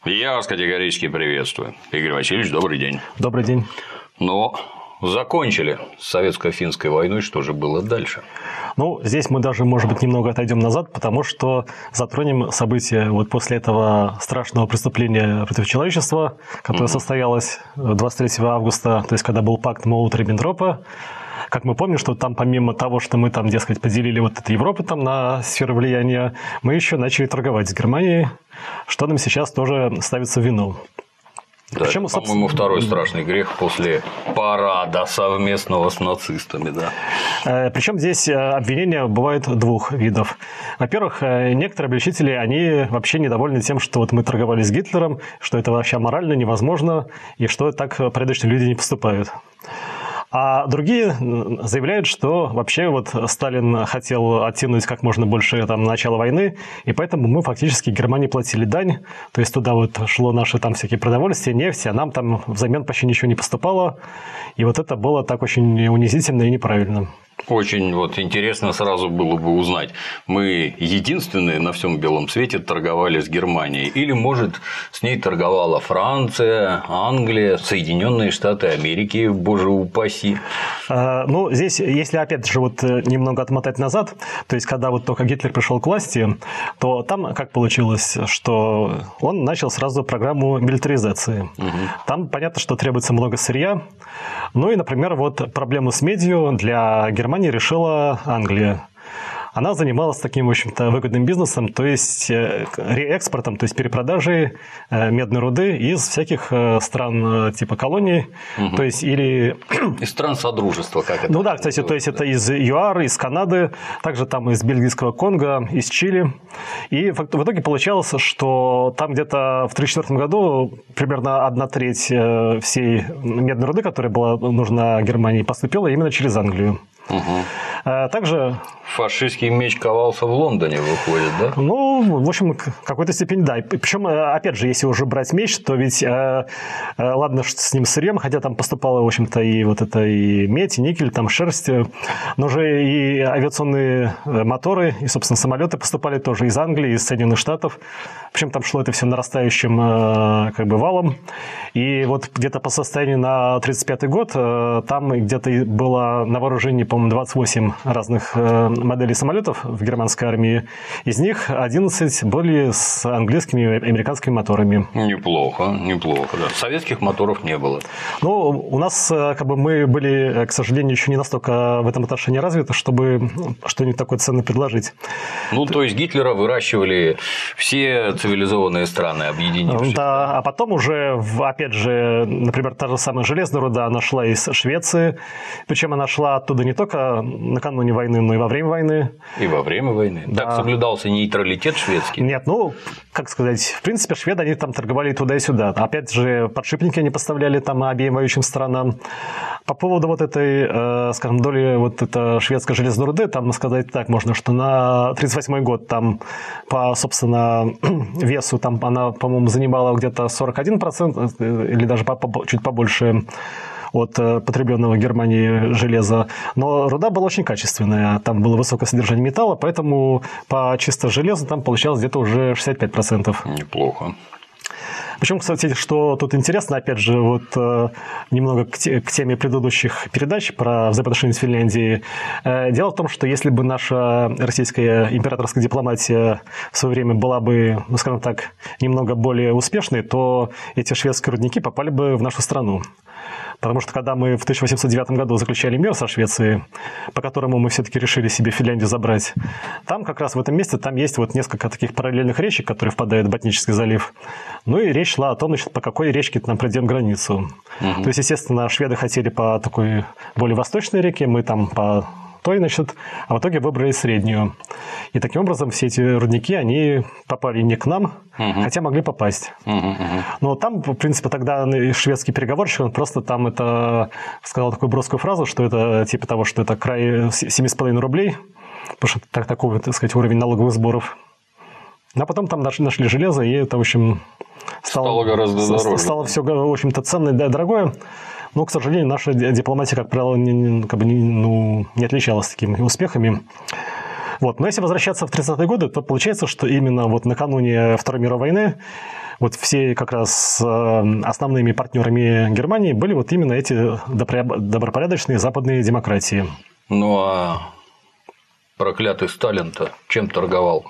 Я вас категорически приветствую. Игорь Васильевич, добрый день. Добрый день. Но закончили с советско-финской войной, что же было дальше? Здесь мы даже, может быть, немного отойдем назад, потому что затронем события вот после этого страшного преступления против человечества, которое состоялось 23 августа, то есть когда был пакт Молотова-Риббентропа. Как мы помним, что там помимо того, что мы там, дескать, поделили вот эту Европу там на сферы влияния, мы еще начали торговать с Германией, что нам сейчас тоже ставится в вину. Да, причем, по-моему, второй страшный грех после парада совместного с нацистами, да. Причем здесь обвинения бывают двух видов. Во-первых, некоторые обличители, они вообще недовольны тем, что вот мы торговали с Гитлером, что это вообще аморально, невозможно, и что так порядочные люди не поступают. А другие заявляют, что вообще вот Сталин хотел оттянуть как можно больше начала войны, и поэтому мы фактически Германии платили дань, то есть туда вот шло наше там всякие продовольствие, нефть, а нам там взамен почти ничего не поступало, и вот это было так очень унизительно и неправильно. Очень интересно сразу было бы узнать, мы единственные на всем белом свете торговали с Германией, или, может, с ней торговала Франция, Англия, Соединенные Штаты Америки, боже упаси. Здесь, если опять же немного отмотать назад, то есть когда вот только Гитлер пришел к власти, то там как получилось, что он начал сразу программу милитаризации. Там понятно, что требуется много сырья. И, например, проблему с медью для Германии решила Англия. Она занималась таким, в общем-то, выгодным бизнесом, то есть реэкспортом, то есть перепродажей медной руды из всяких стран типа колоний, то есть или... Из стран Содружества, как это? Кстати, то есть это из ЮАР, из Канады, также там из бельгийского Конго, из Чили. И в итоге получалось, что там где-то в 1934 году примерно 1/3 всей медной руды, которая была нужна Германии, поступила именно через Англию. Также... Фашистский меч ковался в Лондоне, выходит, да? В общем, в какой-то степени, да. Причем, опять же, если уже брать меч, то ведь, ладно, с ним сырьем, хотя там поступало, в общем-то, и и медь, и никель, там шерсть, но же и авиационные моторы, и, собственно, самолеты поступали тоже из Англии, из Соединенных Штатов. Причем там шло это все нарастающим валом. И где-то по состоянию на 1935 год там где-то было на вооружении, по-моему, 28 разных моделей самолетов в германской армии. Из них 11 были с английскими и американскими моторами. Неплохо, да. Советских моторов не было. У нас мы были, к сожалению, еще не настолько в этом отношении развиты, чтобы что-нибудь такое ценное предложить. То есть Гитлера выращивали все цивилизованные страны, объединившись. Да, а потом уже, опять же, например, та же самая железная руда, она шла из Швеции, причем она шла оттуда не только накануне войны, но и во время войны. И во время войны? Да. Так соблюдался нейтралитет шведский? Нет, как сказать, в принципе, шведы, они там торговали туда и сюда. Опять же, подшипники они поставляли там обеим воюющим странам. По поводу этой, скажем, доли это шведской железной руды, там сказать так можно, что на 1938 год там по, собственно, весу там она, по-моему, занимала где-то 41% или даже чуть побольше от потребленного Германией железа. Но руда была очень качественная, там было высокое содержание металла, поэтому по чисто железу там получалось где-то уже 65%. Неплохо. Причем, кстати, что тут интересно, опять же, немного к теме предыдущих передач про взаимоотношения с Финляндией. Дело в том, что если бы наша российская императорская дипломатия в свое время была бы, скажем так, немного более успешной, то эти шведские рудники попали бы в нашу страну. Потому что когда мы в 1809 году заключали мир со Швецией, по которому мы все-таки решили себе Финляндию забрать, там как раз в этом месте там есть несколько таких параллельных речек, которые впадают в Ботнический залив. И речь шла о том, по какой речке нам пройдем границу. То есть, естественно, шведы хотели по такой более восточной реке, мы там по той, а в итоге выбрали среднюю. И таким образом все эти рудники, они попали не к нам, хотя могли попасть. Но там, в принципе, тогда шведский переговорщик, он просто там сказал такую броскую фразу, что это типа того, что это край 7,5 рублей, потому что такой, так сказать, уровень налоговых сборов. А потом там нашли железо, и это, в общем, стало гораздо дороже. Стало все, в общем-то, ценное, дорогое. Но, к сожалению, наша дипломатия, как правило, не отличалась такими успехами. Вот. Но если возвращаться в 30-е годы, то получается, что именно вот накануне Второй мировой войны вот все как раз основными партнерами Германии были вот именно эти добропорядочные западные демократии. Ну а проклятый Сталин-то чем торговал?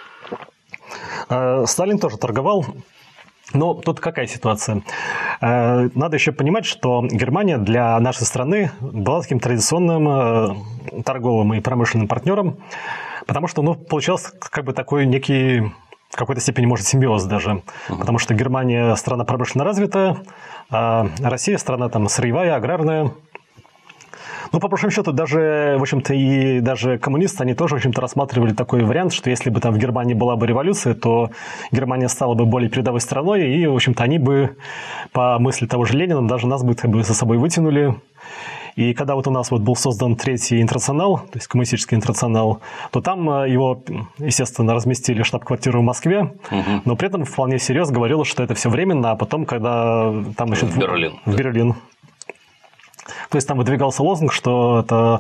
Сталин тоже торговал. Но тут какая ситуация? Надо еще понимать, что Германия для нашей страны была таким традиционным торговым и промышленным партнером, потому что получался как бы такой некий, в какой-то степени, может, симбиоз даже. Потому что Германия страна промышленно развитая, а Россия страна там сырьевая, аграрная. Ну, по большому счету, даже, в общем-то, и даже коммунисты, они тоже, в общем-то, рассматривали такой вариант, что если бы там в Германии была бы революция, то Германия стала бы более передовой страной, и, в общем-то, они бы, по мысли того же Ленина, даже нас бы за собой вытянули. И когда вот у нас вот был создан Третий интернационал, то есть коммунистический интернационал, то там его, естественно, разместили штаб-квартиру в Москве, но при этом вполне серьезно говорилось, что это все временно, а потом, когда там еще в Берлин. То есть там выдвигался лозунг, что это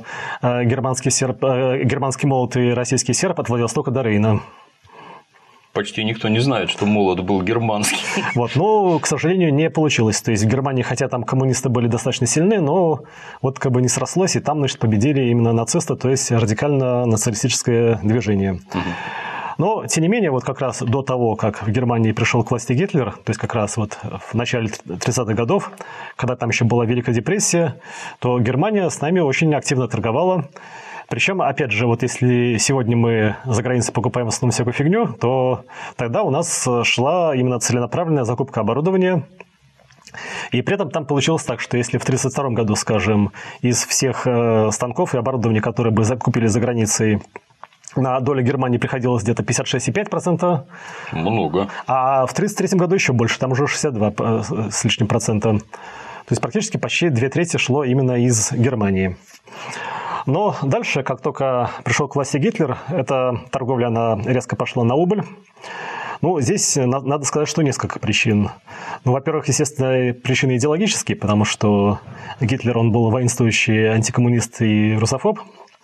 германский молот и российский серп от Владивостока до Рейна. Почти никто не знает, что молот был германский. Вот, но, к сожалению, не получилось. То есть в Германии, хотя там коммунисты были достаточно сильны, но вот как бы не срослось, и там, значит, победили именно нацисты, то есть радикально-националистическое движение. Но, тем не менее, вот как раз до того, как в Германии пришел к власти Гитлер, то есть как раз вот в начале 30-х годов, когда там еще была Великая депрессия, то Германия с нами очень активно торговала. Причем, опять же, вот если сегодня мы за границей покупаем в основном всякую фигню, то тогда у нас шла именно целенаправленная закупка оборудования. И при этом там получилось так, что если в 1932 году, скажем, из всех станков и оборудования, которые бы закупили за границей, на долю Германии приходилось где-то 56,5%. Много. А в 1933 году еще больше, там уже 62 с лишним процента. То есть практически почти 2/3 шло именно из Германии. Но дальше, как только пришел к власти Гитлер, эта торговля, она резко пошла на убыль. Ну, здесь надо сказать, что несколько причин. Ну, во-первых, естественно, причины идеологические, потому что Гитлер, он был воинствующий антикоммунист и русофоб.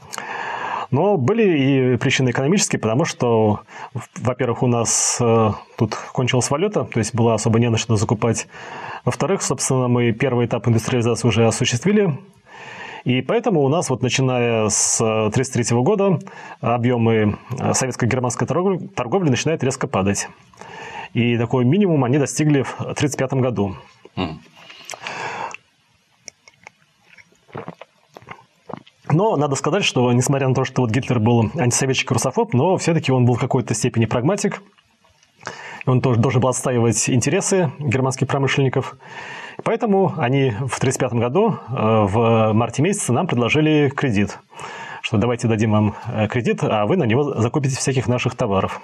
Но были и причины экономические, потому что, во-первых, у нас тут кончилась валюта, то есть было особо не на что закупать. Во-вторых, собственно, мы первый этап индустриализации уже осуществили. И поэтому у нас, вот, начиная с 1933 года, объемы советско-германской торговли начинают резко падать. И такой минимум они достигли в 1935 году. Но надо сказать, что, несмотря на то, что вот Гитлер был антисоветчик и русофоб, но все-таки он был в какой-то степени прагматик. Он тоже должен был отстаивать интересы германских промышленников. Поэтому они в 1935 году, в марте месяце, нам предложили кредит. Что давайте дадим вам кредит, а вы на него закупите всяких наших товаров.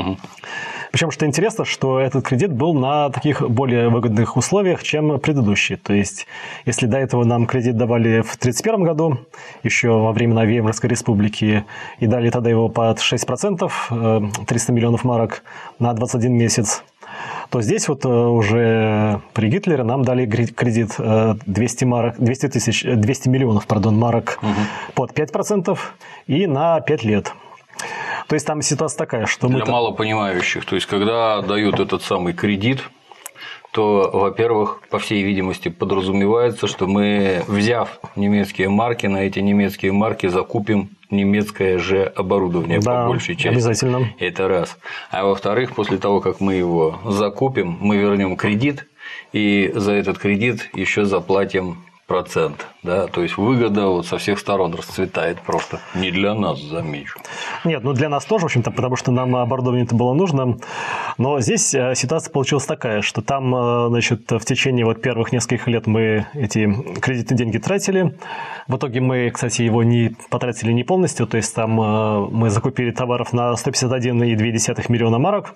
Причем, что интересно, что этот кредит был на таких более выгодных условиях, чем предыдущий. То есть, если до этого нам кредит давали в 1931 году, еще во времена Веймарской республики, и дали тогда его под 6%, 300 миллионов марок на 21 месяц, то здесь вот уже при Гитлере нам дали кредит 200 миллионов марок под 5% и на 5 лет. То есть там ситуация такая, что для малопонимающих, то есть когда дают этот самый кредит, то, во-первых, по всей видимости, подразумевается, что мы, взяв немецкие марки, на эти немецкие марки закупим немецкое же оборудование, да, по большей части. Обязательно. Это раз. А во-вторых, после того, как мы его закупим, мы вернем кредит, и за этот кредит еще заплатим процент, да, то есть выгода вот со всех сторон расцветает просто. Не для нас, замечу. Нет, ну для нас тоже, в общем-то, потому что нам оборудование-то было нужно. Но здесь ситуация получилась такая, что там, значит, в течение вот первых нескольких лет мы эти кредитные деньги тратили. В итоге мы, кстати, его не потратили не полностью, то есть там мы закупили товаров на 151,2 миллиона марок.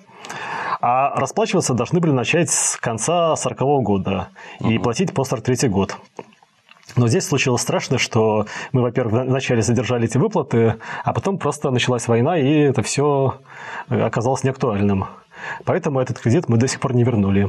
А расплачиваться должны были начать с конца 1940 года и платить по 1943 год. Но здесь случилось страшное, что мы, во-первых, вначале задержали эти выплаты, а потом просто началась война, и это все оказалось неактуальным. Поэтому этот кредит мы до сих пор не вернули.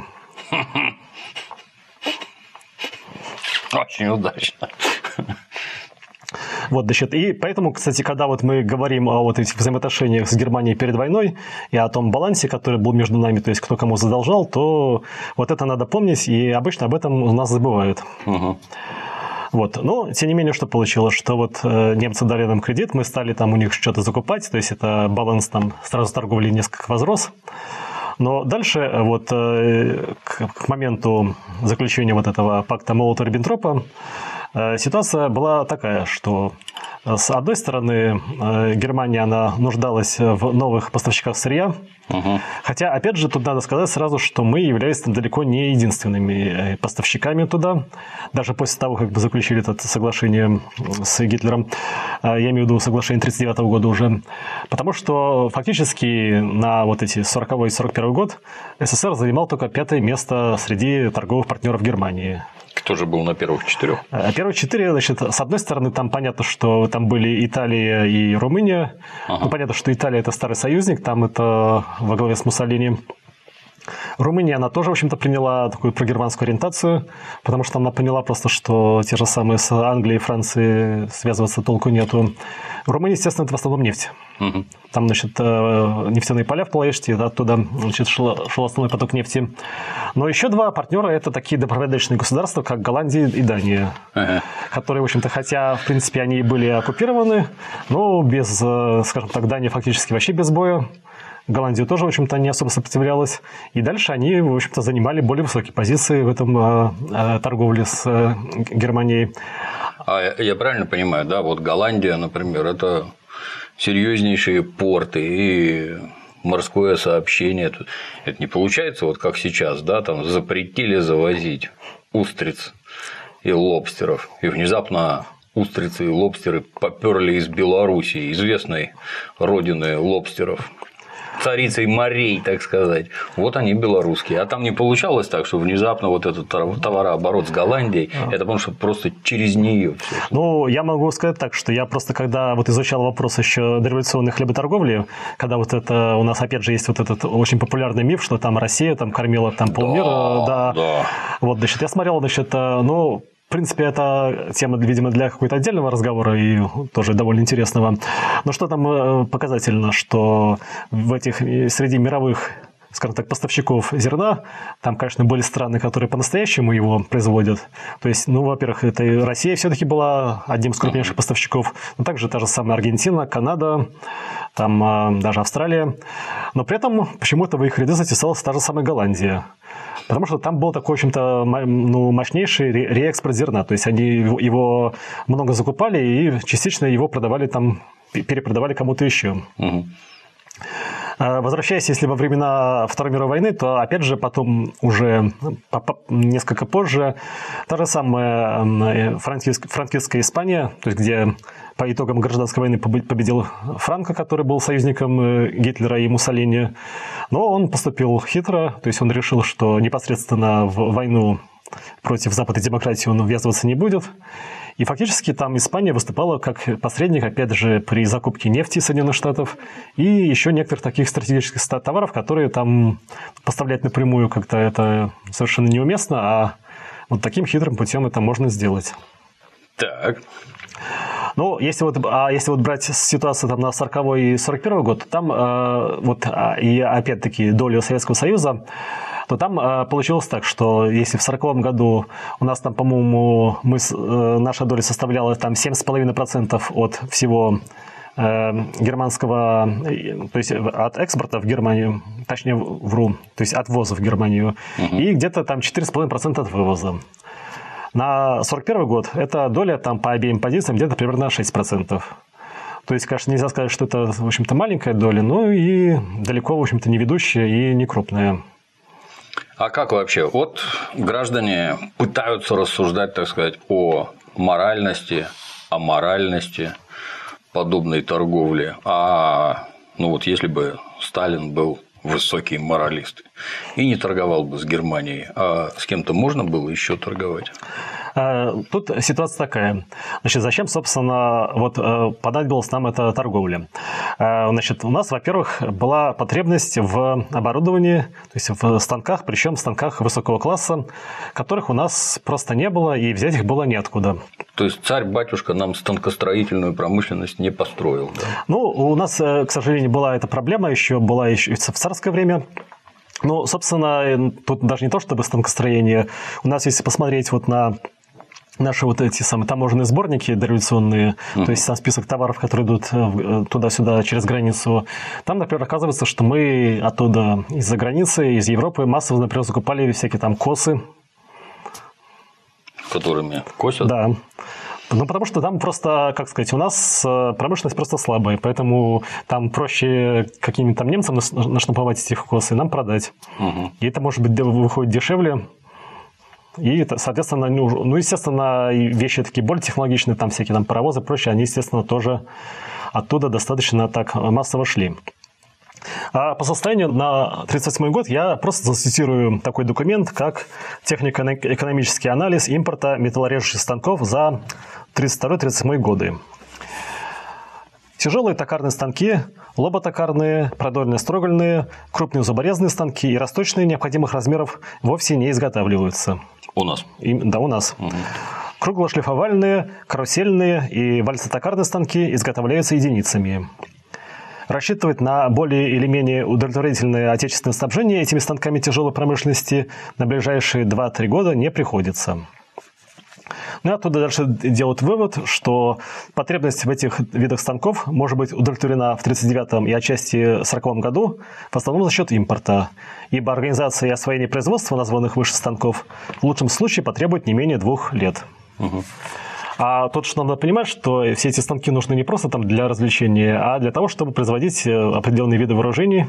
Очень удачно. Вот, значит, и поэтому, кстати, когда вот мы говорим о вот этих взаимоотношениях с Германией перед войной и о том балансе, который был между нами, то есть кто кому задолжал, то вот это надо помнить, и обычно об этом у нас забывают. Угу. Вот. Но, тем не менее, что получилось, что вот немцы дали нам кредит, мы стали там у них что-то закупать, то есть это баланс там сразу торговли несколько возрос. Но дальше, вот к моменту заключения вот этого пакта Молотова-Риббентропа, ситуация была такая, что с одной стороны Германия она нуждалась в новых поставщиках сырья, хотя, опять же, тут надо сказать сразу, что мы являлись далеко не единственными поставщиками туда, даже после того, как мы заключили это соглашение с Гитлером, я имею в виду соглашение 1939 года уже, потому что фактически на вот эти 40-й и 41 год СССР занимал только 5-е место среди торговых партнеров Германии. Кто же был на первых 4? Первые 4, значит, с одной стороны, там понятно, что там были Италия и Румыния. Ну, понятно, что Италия – это старый союзник, там это во главе с Муссолини. Румыния, она тоже, в общем-то, приняла такую прогерманскую ориентацию, потому что она поняла просто, что те же самые с Англией и Францией связываться толку нету. В Румынии, естественно, это в основном нефть. Там, значит, нефтяные поля в Плоеште, оттуда, значит, шел основной поток нефти. Но еще 2 партнера – это такие добропорядочные государства, как Голландия и Дания, которые, в общем-то, хотя, в принципе, они и были оккупированы, но без, скажем так, Дания фактически вообще без боя. Голландия тоже, в общем-то, не особо сопротивлялась. И дальше они, в общем-то, занимали более высокие позиции в этом торговле с Германией. А я правильно понимаю, да, вот Голландия, например, это серьезнейшие порты и морское сообщение. Это не получается, вот как сейчас, да, там запретили завозить устриц и лобстеров, и внезапно устрицы и лобстеры поперли из Белоруссии, известной родины лобстеров, царицей морей, так сказать. Вот они белорусские. А там не получалось так, что внезапно вот этот товарооборот с Голландией, это потому что просто через нее все. Ну, я могу сказать так, что я просто когда вот изучал вопрос еще дореволюционной хлеботорговли, когда вот это у нас опять же есть вот этот очень популярный миф, что там Россия там кормила там полмира, да. Вот, значит, я смотрел, значит, ну, в принципе, это тема, видимо, для какого-то отдельного разговора и тоже довольно интересного. Но что там показательно, что в этих, среди мировых, скажем так, поставщиков зерна, там, конечно, были страны, которые по-настоящему его производят. То есть, ну, во-первых, это Россия все-таки была одним из крупнейших поставщиков, но также та же самая Аргентина, Канада, там даже Австралия. Но при этом почему-то в их ряды затесалась та же самая Голландия. Потому что там был такой, в общем-то, ну, мощнейший реэкспорт зерна. То есть, они его много закупали и частично его продавали там, перепродавали кому-то еще. Возвращаясь, если во времена Второй мировой войны, то, опять же, потом уже несколько позже та же самая франкистская Испания, то есть, где по итогам гражданской войны победил Франко, который был союзником Гитлера и Муссолини, но он поступил хитро, то есть он решил, что непосредственно в войну против западной демократии он ввязываться не будет. И фактически там Испания выступала как посредник, опять же, при закупке нефти Соединенных Штатов и еще некоторых таких стратегических товаров, которые там поставлять напрямую как-то это совершенно неуместно, а вот таким хитрым путем это можно сделать. Так. Ну, если вот брать ситуацию там на 40-й и 41-й год, там вот и опять-таки долю Советского Союза, то там получилось так, что если в 40-м году у нас там, по-моему, наша доля составляла там 7,5% от всего германского, то есть от экспорта в Германию, точнее, вру, то есть от ввоза в Германию, и где-то там 4,5% от вывоза. На 41 год эта доля там по обеим позициям где-то примерно 6%. То есть, конечно, нельзя сказать, что это, в общем-то, маленькая доля, но и далеко, в общем-то, не ведущая и не крупная. А как вообще? Вот граждане пытаются рассуждать, так сказать, о моральности, о моральности подобной торговли. А ну вот если бы Сталин был высокий моралист и не торговал бы с Германией, а с кем-то можно было еще торговать? Тут ситуация такая. Значит, зачем, собственно, понадобилась нам эта торговля? Значит, у нас, во-первых, была потребность в оборудовании, то есть в станках, причем станках высокого класса, которых у нас просто не было, и взять их было неоткуда. То есть царь-батюшка нам станкостроительную промышленность не построил, да? Ну, у нас, к сожалению, была эта проблема, была еще в царское время. Ну, собственно, тут даже не то чтобы станкостроение. У нас, если посмотреть на наши эти самые таможенные сборники дореволюционные, то есть сам список товаров, которые идут туда-сюда через границу, там, например, оказывается, что мы оттуда из-за границы, из Европы массово, например, закупали всякие там косы. Которыми косят? Да. Ну, потому что там просто, как сказать, у нас промышленность просто слабая, поэтому там проще каким-нибудь там немцам нашнуповать этих кос и нам продать. И это, может быть, выходит дешевле. И, соответственно, естественно, вещи такие более технологичные, там всякие там паровозы, прочее, они, естественно, тоже оттуда достаточно так массово шли. А по состоянию на 1938 год я просто зацитирую такой документ, как «Технико-экономический анализ импорта металлорежущих станков за 1932-1938 годы». Тяжелые токарные станки, лоботокарные, продольно-строгольные, крупные зуборезные станки и расточные необходимых размеров вовсе не изготавливаются. У нас? Да, у нас. Круглошлифовальные, карусельные и вальсотокарные станки изготовляются единицами. Рассчитывать на более или менее удовлетворительное отечественное снабжение этими станками тяжелой промышленности на ближайшие 2-3 года не приходится. Ну и оттуда дальше делают вывод, что потребность в этих видах станков может быть удовлетворена в 1939 и отчасти 1940 году в основном за счет импорта, ибо организация и освоение производства названных выше станков в лучшем случае потребует не менее 2 лет. А тут что надо понимать, что все эти станки нужны не просто там для развлечения, а для того, чтобы производить определенные виды вооружений.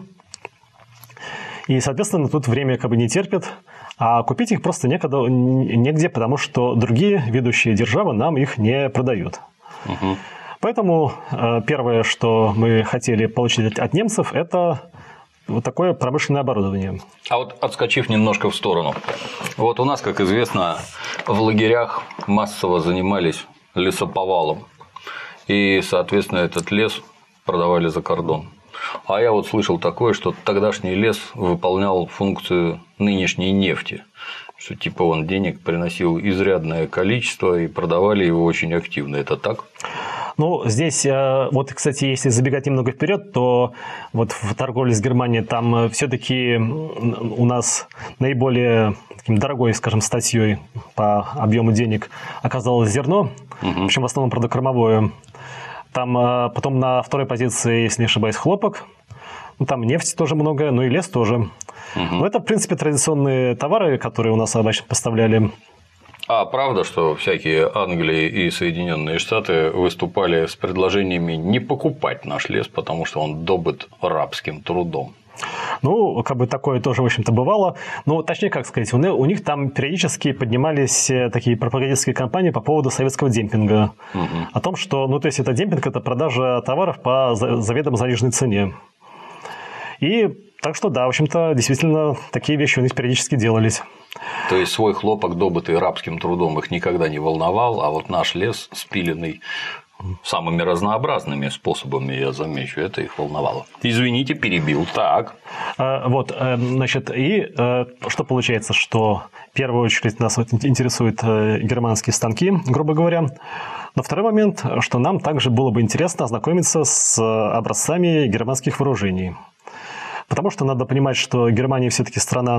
И, соответственно, тут время как бы не терпит, а купить их просто негде, потому что другие ведущие державы нам их не продают. Поэтому первое, что мы хотели получить от немцев, это вот такое промышленное оборудование. А вот отскочив немножко в сторону. Вот у нас, как известно, в лагерях массово занимались лесоповалом. И, соответственно, этот лес продавали за кордон. А я вот слышал такое, что тогдашний лес выполнял функцию нынешней нефти. Что типа он денег приносил изрядное количество и продавали его очень активно. Это так? Ну, здесь, вот, кстати, если забегать немного вперед, то вот в торговле с Германией там все-таки у нас наиболее таким дорогой, скажем, статьей по объему денег оказалось зерно, причем в основном, правда, кормовое. Там потом на второй позиции, если не ошибаюсь, хлопок. Ну, там нефть тоже много, ну и лес тоже. Но это, в принципе, традиционные товары, которые у нас обычно поставляли. А правда, что всякие Англии и Соединенные Штаты выступали с предложениями не покупать наш лес, потому что он добыт рабским трудом? Ну, как бы такое тоже, в общем-то, бывало. Ну, точнее, как сказать, у них там периодически поднимались такие пропагандистские кампании по поводу советского демпинга. О том, что, ну, то есть, это демпинг – это продажа товаров по заведомо заниженной цене. И так что, да, в общем-то, действительно, такие вещи у них периодически делались. То есть, свой хлопок, добытый рабским трудом, их никогда не волновал, а вот наш лес, спиленный самыми разнообразными способами, я замечу, это их волновало. Извините, перебил. Так. Вот, значит, и что получается, что в первую очередь нас интересуют германские станки, грубо говоря. Но второй момент, что нам также было бы интересно ознакомиться с образцами германских вооружений. Потому что надо понимать, что Германия все-таки страна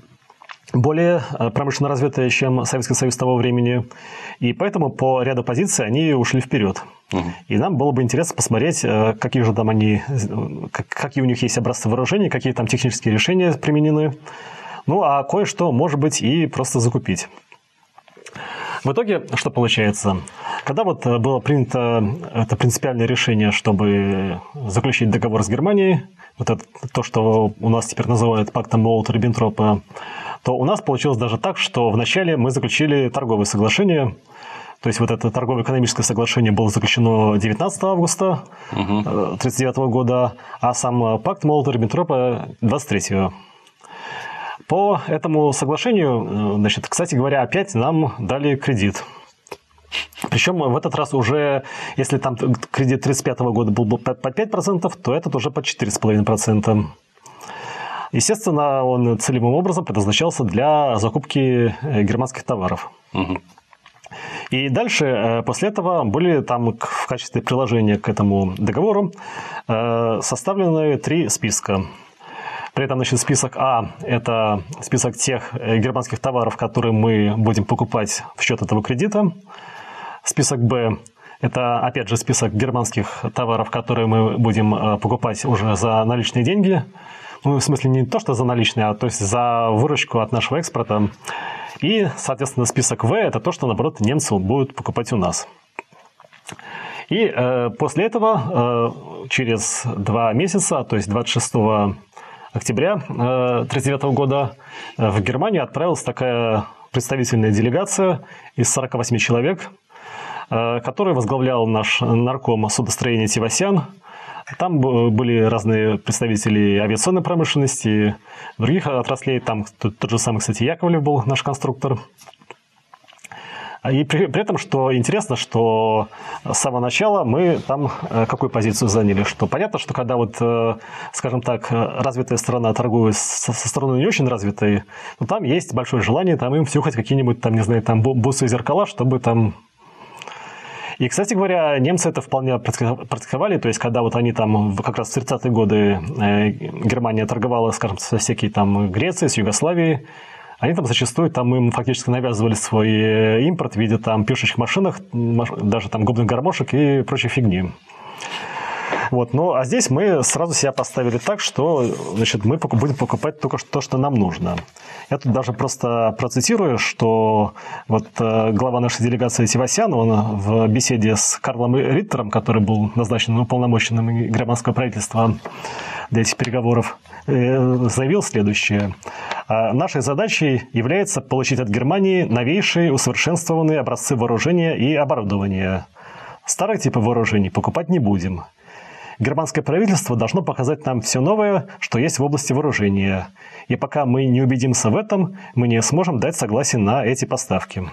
более промышленно развитая, чем Советский Союз того времени, и поэтому по ряду позиций они ушли вперед. И нам было бы интересно посмотреть, какие же там какие у них есть образцы вооружений, какие там технические решения применены, ну а кое-что, может быть, и просто закупить. В итоге, что получается? Когда вот было принято это принципиальное решение, чтобы заключить договор с Германией, вот это то, что у нас теперь называют пактом Молотова-Риббентропа, то у нас получилось даже так, что вначале мы заключили торговое соглашение. То есть, вот это торгово-экономическое соглашение было заключено 19 августа 1939 года, а сам пакт Молотова-Риббентропа 23-го. По этому соглашению, значит, кстати говоря, опять нам дали кредит. Причем в этот раз уже, если там кредит 1935 года был под 5%, то этот уже под 4,5%. Естественно, он целевым образом предназначался для закупки германских товаров. Угу. И дальше, после этого, были там в качестве приложения к этому договору составлены 3 списка. При этом, значит, список А – это список тех германских товаров, которые мы будем покупать в счет этого кредита. Список Б – это, опять же, список германских товаров, которые мы будем покупать уже за наличные деньги. Ну, в смысле, не то, что за наличные, а то есть за выручку от нашего экспорта. И, соответственно, список В – это то, что, наоборот, немцы будут покупать у нас. И после этого, через 2 месяца, то есть 26 октября 1939 года, в Германию отправилась такая представительная делегация из 48 человек, которую возглавлял наш нарком судостроения Тевасян. Там были разные представители авиационной промышленности, других отраслей. Там тот же самый, кстати, Яковлев был наш конструктор. И при этом, что интересно, что с самого начала мы там какую позицию заняли? Что понятно, что когда вот, скажем так, развитая страна торгует со страной не очень развитой, то там есть большое желание там им втюхать какие-нибудь, там, не знаю, там бусы и зеркала, чтобы там... И, кстати говоря, немцы это вполне практиковали, то есть, когда вот они там как раз в 30-е годы Германия торговала, скажем, со всякой там Грецией, с Югославией, они там зачастую там им фактически навязывали свой импорт в виде там пишущих машинок, даже там губных гармошек и прочей фигни. Вот, ну, а здесь мы сразу себя поставили так, что, значит, мы будем покупать только то, что нам нужно. Я тут даже просто процитирую, что вот глава нашей делегации Тевасян, он в беседе с Карлом Риттером, который был назначен уполномоченным германского правительства для этих переговоров, заявил следующее. Нашей задачей является получить от Германии новейшие усовершенствованные образцы вооружения и оборудования. Старых типов вооружений покупать не будем. Германское правительство должно показать нам все новое, что есть в области вооружения. И пока мы не убедимся в этом, мы не сможем дать согласие на эти поставки.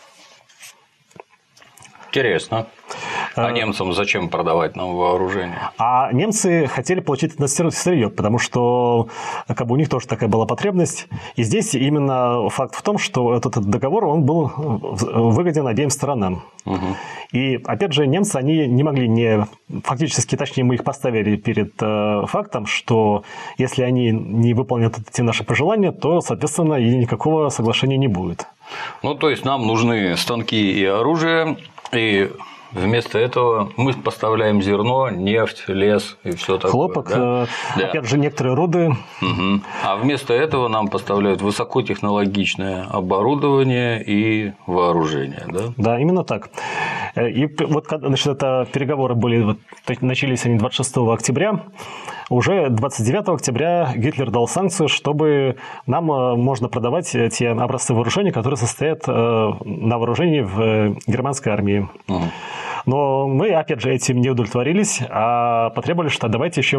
Интересно. А немцам зачем продавать нам вооружение? А немцы хотели получить это сырье, потому что как бы, у них тоже такая была потребность. И здесь именно факт в том, что этот договор он был выгоден обеим сторонам. Угу. И опять же, немцы они не могли фактически, точнее, мы их поставили перед фактом, что если они не выполнят эти наши пожелания, то, соответственно, и никакого соглашения не будет. Ну, то есть нам нужны станки и оружие, и вместо этого мы поставляем зерно, нефть, лес и все такое. Хлопок, да? Опять же, некоторые руды. Угу. А вместо этого нам поставляют высокотехнологичное оборудование и вооружение, да? Да, именно так. И вот, значит, это переговоры были, начались они 26 октября. Уже 29 октября Гитлер дал санкцию, чтобы нам можно продавать те образцы вооружения, которые состоят на вооружении в германской армии. Угу. Но мы, опять же, этим не удовлетворились, а потребовали, что давайте еще...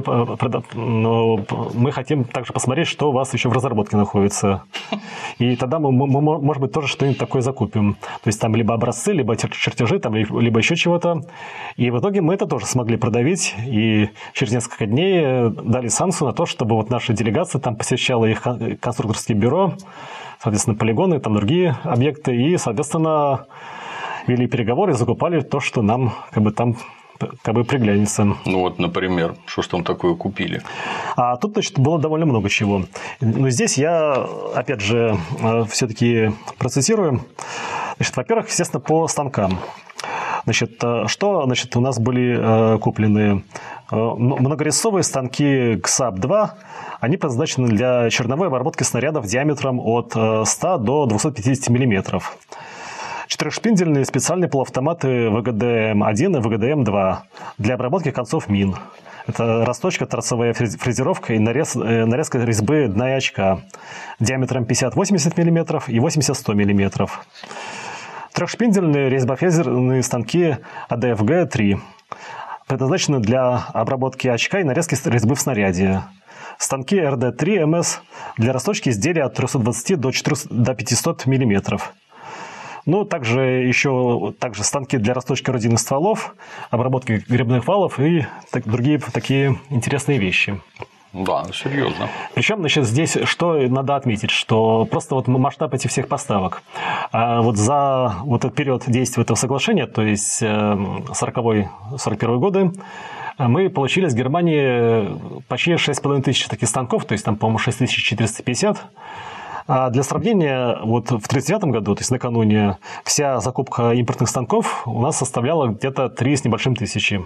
Но мы хотим также посмотреть, что у вас еще в разработке находится. И тогда мы может быть, тоже что-нибудь такое закупим. То есть там либо образцы, либо чертежи, там, либо еще чего-то. И в итоге мы это тоже смогли продавить. И через несколько дней дали санкцию на то, чтобы вот наша делегация там посещала их конструкторские бюро, соответственно, полигоны, там другие объекты. И, соответственно... вели переговоры и закупали то, что нам там приглянется. Ну вот, например, что ж там такое купили? А тут, значит, было довольно много чего. Но здесь я, опять же, все-таки процитирую. Значит, во-первых, естественно, по станкам. Значит, что у нас были куплены? Многорезцовые станки ГСАП-2, они предназначены для черновой обработки снарядов диаметром от 100 до 250 мм. Четырехшпиндельные специальные полуавтоматы ВГДМ-1 и ВГДМ-2 для обработки концов мин. Это расточка, торцевая фрезеровка и нарезка резьбы дна и очка диаметром 50-80 мм и 80-100 мм. Трехшпиндельные резьбофрезерные станки АДФГ-3. предназначены для обработки очка и нарезки резьбы в снаряде. Станки РД-3 МС для расточки изделия от 320 до 500 мм. Ну, также станки для расточки орудийных стволов, обработки гребных валов и другие такие интересные вещи. Да, серьезно. Причем, здесь что надо отметить, что просто масштаб этих всех поставок. За этот период действия этого соглашения, то есть 40-41 годы, мы получили с Германии почти 6500 таких станков, то есть там, по-моему, 6450. А для сравнения, в 1939 году, то есть накануне, вся закупка импортных станков у нас составляла где-то 3 с небольшим тысячи.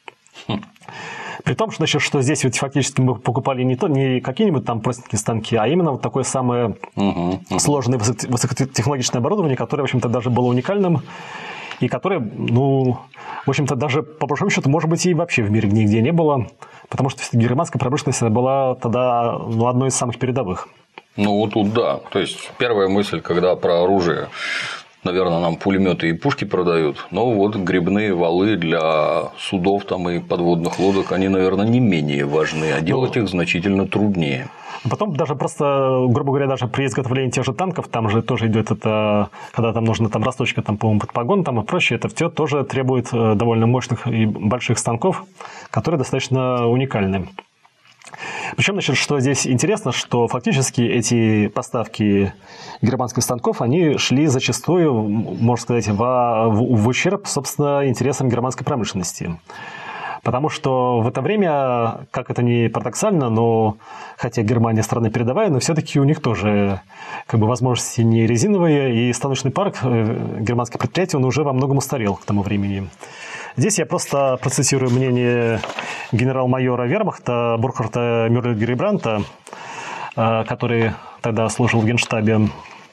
При том, что здесь фактически мы покупали не какие-нибудь там простенькие станки, а именно такое самое сложное высокотехнологичное оборудование, которое, в общем-то, даже было уникальным, и которое, в общем-то, даже, по большому счету, может быть, и вообще в мире нигде не было, потому что германская промышленность была тогда одной из самых передовых. Тут да. То есть, первая мысль, когда про оружие, наверное, нам пулеметы и пушки продают, но грибные валы для судов и подводных лодок, они, наверное, не менее важны, а делать их значительно труднее. Потом даже просто, грубо говоря, даже при изготовлении тех же танков, там же тоже идет это, когда там нужно расточка, по-моему, под погон и прочее, это все тоже требует довольно мощных и больших станков, которые достаточно уникальны. Причем, что здесь интересно, что фактически эти поставки германских станков, они шли зачастую, можно сказать, в ущерб, собственно, интересам германской промышленности. Потому что в это время, как это ни парадоксально, но хотя Германия страна передовая, но все-таки у них тоже возможности не резиновые, и станочный парк германских предприятий, он уже во многом устарел к тому времени. Здесь я просто процитирую мнение генерал-майора вермахта Бурхарта Мюллера-Гейбранта, который тогда служил в Генштабе.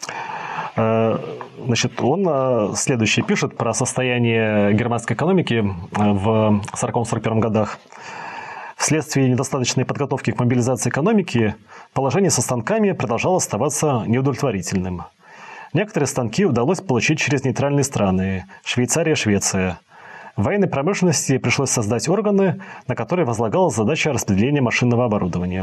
Он следующее пишет про состояние германской экономики в 1940-1941 годах. Вследствие недостаточной подготовки к мобилизации экономики, положение со станками продолжало оставаться неудовлетворительным. Некоторые станки удалось получить через нейтральные страны – Швейцария, Швеция. В военной промышленности пришлось создать органы, на которые возлагалась задача распределения машинного оборудования.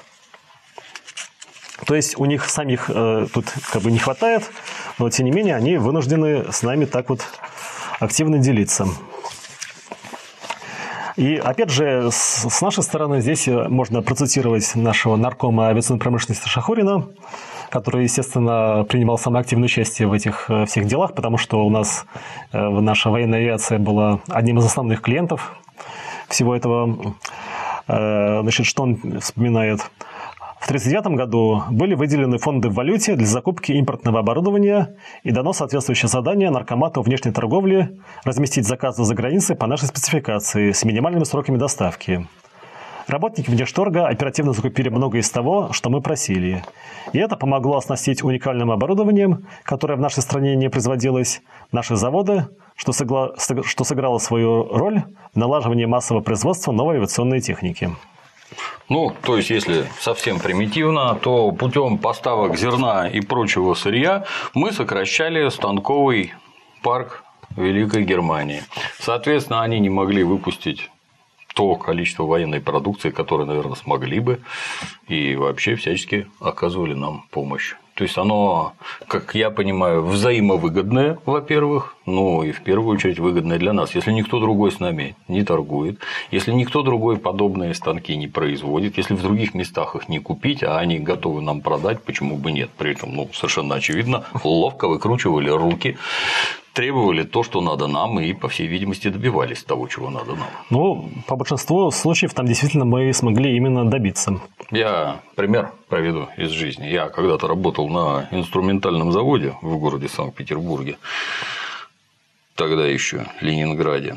То есть у них самих тут не хватает, но тем не менее они вынуждены с нами так активно делиться. И опять же, с нашей стороны здесь можно процитировать нашего наркома авиационной промышленности Шахурина, который, естественно, принимал самое активное участие в этих всех делах, потому что у нас наша военная авиация была одним из основных клиентов всего этого. Что он вспоминает? В 1939 году были выделены фонды в валюте для закупки импортного оборудования и дано соответствующее задание наркомату внешней торговли разместить заказы за границей по нашей спецификации с минимальными сроками доставки. Работники внешторга оперативно закупили многое из того, что мы просили. И это помогло оснастить уникальным оборудованием, которое в нашей стране не производилось, наши заводы, что сыграло свою роль в налаживании массового производства новой авиационной техники. То есть, если совсем примитивно, то путем поставок зерна и прочего сырья мы сокращали станковый парк Великой Германии. Соответственно, они не могли выпустить то количество военной продукции, которое, наверное, смогли бы, и вообще всячески оказывали нам помощь. То есть оно, как я понимаю, взаимовыгодное, во-первых, но и в первую очередь выгодное для нас. Если никто другой с нами не торгует, если никто другой подобные станки не производит, если в других местах их не купить, а они готовы нам продать, почему бы нет? При этом, совершенно очевидно, ловко выкручивали руки, требовали то, что надо нам, и, по всей видимости, добивались того, чего надо нам. По большинству случаев там действительно мы смогли именно добиться. Я пример проведу из жизни. Я когда-то работал на инструментальном заводе в городе Санкт-Петербурге, тогда еще Ленинграде.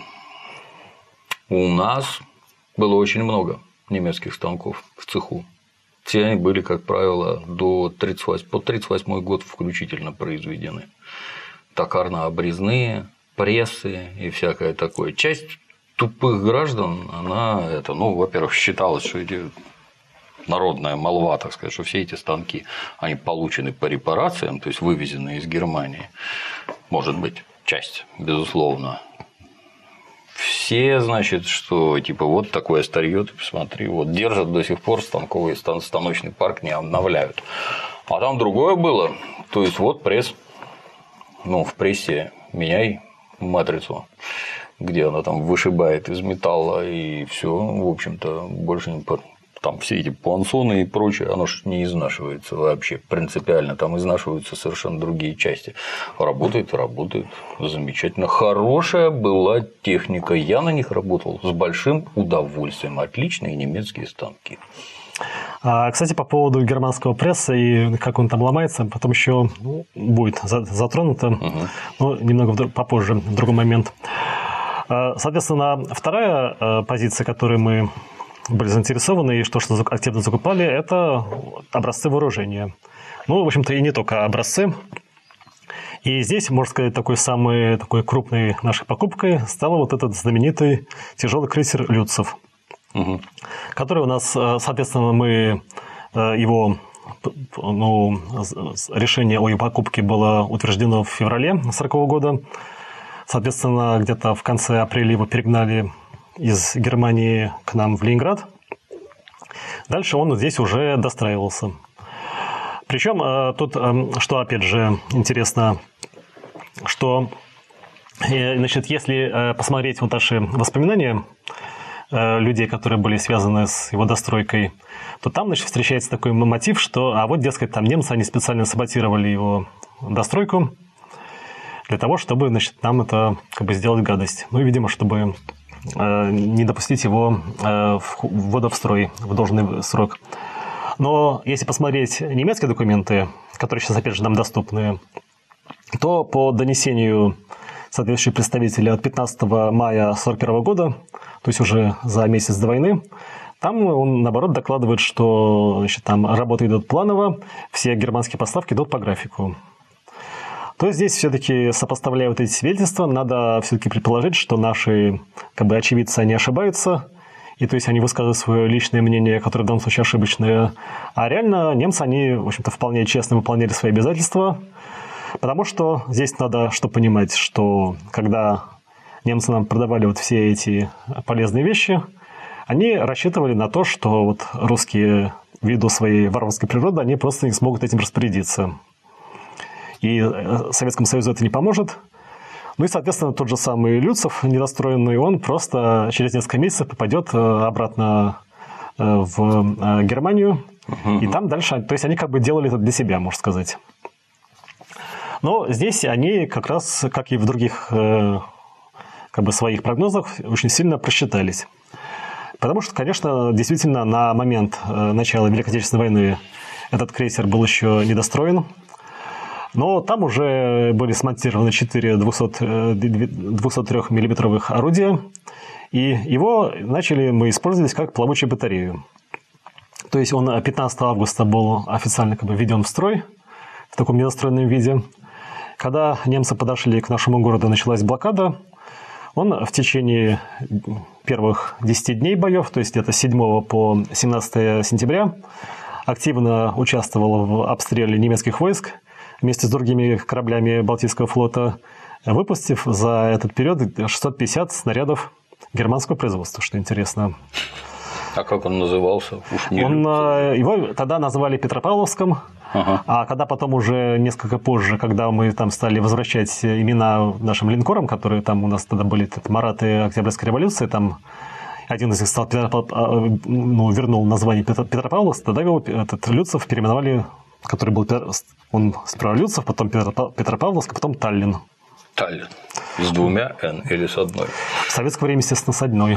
У нас было очень много немецких станков в цеху. Все они были, как правило, по 1938 год включительно произведены. Токарно-обрезные, прессы и всякое такое. Часть тупых граждан, она во-первых, считалось, что эти народная молва, так сказать, что все эти станки, они получены по репарациям, то есть вывезены из Германии. Может быть, часть, безусловно. все, значит, что типа вот такое старье, ты посмотри, вот держат до сих пор станковый станочный парк не обновляют. А там другое было, то есть вот пресс, ну в прессе меняй матрицу, где она там вышибает из металла и все, в общем-то, больше не там все эти пуансоны и прочее, оно же не изнашивается вообще принципиально, там изнашиваются совершенно другие части. Работает, замечательно. Хорошая была техника, я на них работал с большим удовольствием, отличные немецкие станки. Кстати, по поводу германского пресса и как он там ломается, потом еще будет затронуто, но немного попозже, в другой момент. Соответственно, вторая позиция, которой мы были заинтересованы и что активно закупали, это образцы вооружения. Ну, в общем-то, и не только образцы. И здесь, можно сказать, такой крупной нашей покупкой стал вот этот знаменитый тяжелый крейсер «Люцев», который у нас, соответственно, мы его решение о его покупке было утверждено в феврале 1940 года. Соответственно, где-то в конце апреля его перегнали из Германии к нам в Ленинград. Дальше он здесь уже достраивался. Причем тут, что опять же интересно, что, значит, если посмотреть вот наши воспоминания людей, которые были связаны с его достройкой, то там, значит, встречается такой мотив, что, вот, дескать, там немцы, они специально саботировали его достройку для того, чтобы, значит, нам это как бы сделать гадость. Ну и, видимо, чтобы не допустить его ввода в строй в должный срок. Но если посмотреть немецкие документы, которые сейчас, опять же, нам доступны, то по донесению соответствующего представителя от 15 мая 1941 года, то есть уже за месяц до войны, там он, наоборот, докладывает, что, значит, там работы идут планово, все германские поставки идут по графику. То есть здесь все-таки, сопоставляя вот эти свидетельства, надо все-таки предположить, что наши как бы очевидцы, они ошибаются, и то есть они высказывают свое личное мнение, которое в данном случае ошибочное, а реально немцы, они, в общем-то, вполне честно выполняли свои обязательства, потому что здесь надо что понимать, что когда немцы нам продавали вот все эти полезные вещи, они рассчитывали на то, что вот русские, ввиду своей варварской природы, они просто не смогут этим распорядиться. И Советскому Союзу это не поможет. Ну и, соответственно, тот же самый Люцев, недостроенный, он просто через несколько месяцев попадет обратно в Германию. И там дальше, то есть они как бы делали это для себя, можно сказать. Но здесь они как раз, как и в других как бы своих прогнозах, очень сильно просчитались. Потому что, конечно, действительно, на момент начала Великой Отечественной войны этот крейсер был еще недостроен. Но там уже были смонтированы 4 203-миллиметровых орудия, и его начали мы использовать как плавучую батарею. То есть он 15 августа был официально как бы введен в строй в таком недостроенном виде. Когда немцы подошли к нашему городу, началась блокада, он в течение первых 10 дней боев, то есть где-то с 7 по 17 сентября, активно участвовал в обстреле немецких войск вместе с другими кораблями Балтийского флота, выпустив за этот период 650 снарядов германского производства, что интересно. А как он назывался? Его тогда назвали Петропавловском, а когда потом уже несколько позже, когда мы там стали возвращать имена нашим линкорам, которые там у нас тогда были Мараты Октябрьской революции, там один из них стал вернул название Петропавловск, тогда его этот Люцев переименовали, который был он сперва Люцев, потом Петропавловск, а потом Таллин. Таллин. С двумя «Н» или с одной? В советское время, естественно, с одной.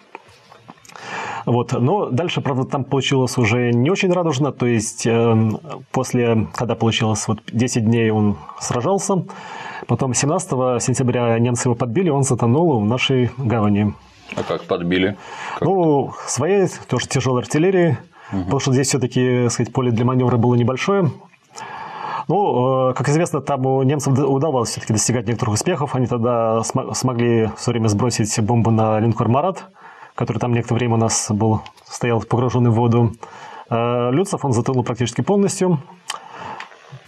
Вот. Но дальше, правда, там получилось уже не очень радужно. То есть, после, когда получилось 10 дней, он сражался. Потом 17 сентября немцы его подбили, он затонул в нашей гавани. А как подбили? Своей тоже тяжелой артиллерии. Потому что здесь все-таки, сказать, поле для маневра было небольшое. Ну, как известно, там у немцев удавалось все-таки достигать некоторых успехов. Они тогда смогли все время сбросить бомбу на линкор «Марат», который там некоторое время у нас стоял погруженный в воду. Люцев, он затонул практически полностью.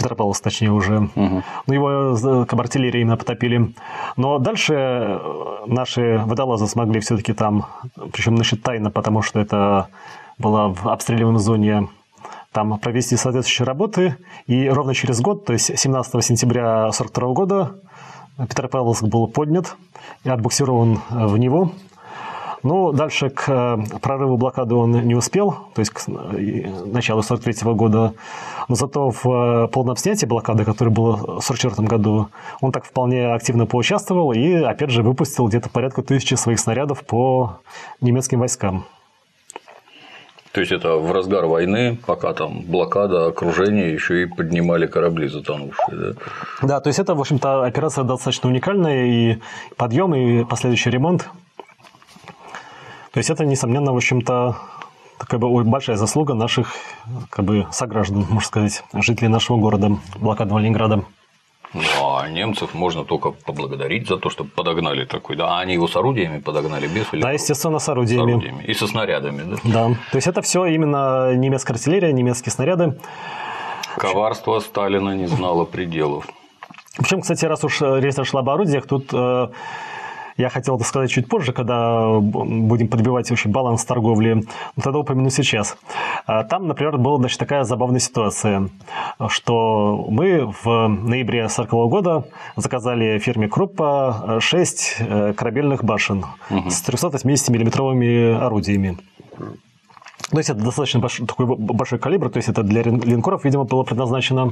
Петропавловск, точнее, уже. Ну, его как бы артиллерии именно потопили. Но дальше наши водолазы смогли все-таки там, причем, значит, тайно, потому что это была в обстреливаемой зоне, там провести соответствующие работы. И ровно через год, то есть 17 сентября 1942 года, Петропавловск был поднят и отбуксирован в него. Но дальше к прорыву блокады он не успел, то есть к началу 1943 года. Но зато в полном снятии блокады, которое было в 1944 году, он так вполне активно поучаствовал и, опять же, выпустил где-то порядка 1000 своих снарядов по немецким войскам. То есть это в разгар войны, пока там блокада, окружение, еще и поднимали корабли затонувшие, да? Да, то есть это, в общем-то, операция достаточно уникальная, и подъем, и последующий ремонт. То есть это, несомненно, в общем-то, такая большая заслуга наших как бы сограждан, можно сказать, жителей нашего города, блокадного Ленинграда. Ну, а немцев можно только поблагодарить за то, что подогнали такой, да, а они его с орудиями подогнали, без или... Да, естественно, с орудиями. С орудиями. И со снарядами, да? Да, то есть это все именно немецкая артиллерия, немецкие снаряды. Коварство Сталина не знало пределов. Причем, кстати, раз уж речь зашла об орудиях, тут я хотел это сказать чуть позже, когда будем подбивать вообще баланс торговли, но тогда упомяну сейчас. Там, например, была, значит, такая забавная ситуация, что мы в ноябре 1940 года заказали фирме Круппа 6 корабельных башен с 380-миллиметровыми орудиями. То есть это достаточно такой большой калибр, то есть это для линкоров, видимо, было предназначено.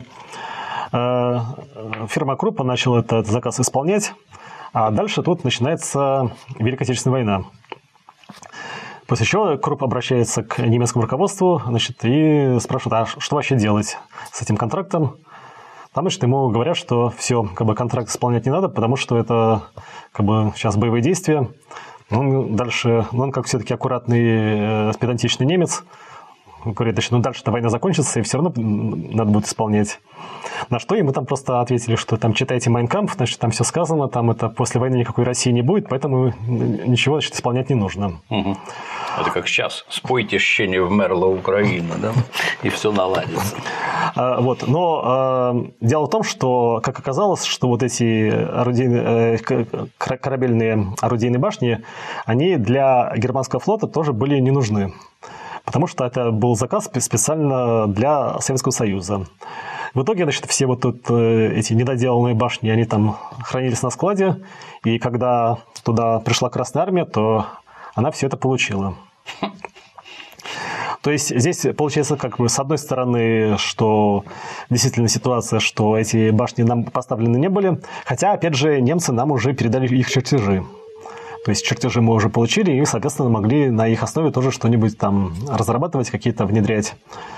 Фирма Круппа начала этот заказ исполнять. А дальше тут начинается Великая Отечественная война. После чего Крупп обращается к немецкому руководству, значит, и спрашивает, а что вообще делать с этим контрактом? Там, значит, ему говорят, что все, как бы контракт исполнять не надо, потому что это как бы сейчас боевые действия. Он дальше, он как все-таки аккуратный, педантичный немец, говорит, значит, ну дальше-то война закончится, и все равно надо будет исполнять. На что ему там просто ответили, что там читайте «Майн кампф», значит, там все сказано, там это после войны никакой России не будет, поэтому ничего, значит, исполнять не нужно. Угу. Это как сейчас. Спойте «Ще вмерла Украина», да? И все наладится. Вот. Но дело в том, что, как оказалось, что вот эти корабельные орудийные башни, они для германского флота тоже были не нужны. Потому что это был заказ специально для Советского Союза. В итоге, значит, все вот тут эти недоделанные башни, они там хранились на складе, и когда туда пришла Красная Армия, то она все это получила. То есть здесь получается, как бы, с одной стороны, что действительно ситуация, что эти башни нам поставлены не были, хотя, опять же, немцы нам уже передали их чертежи. То есть чертежи мы уже получили, и, соответственно, могли на их основе тоже что-нибудь там разрабатывать, какие-то внедрять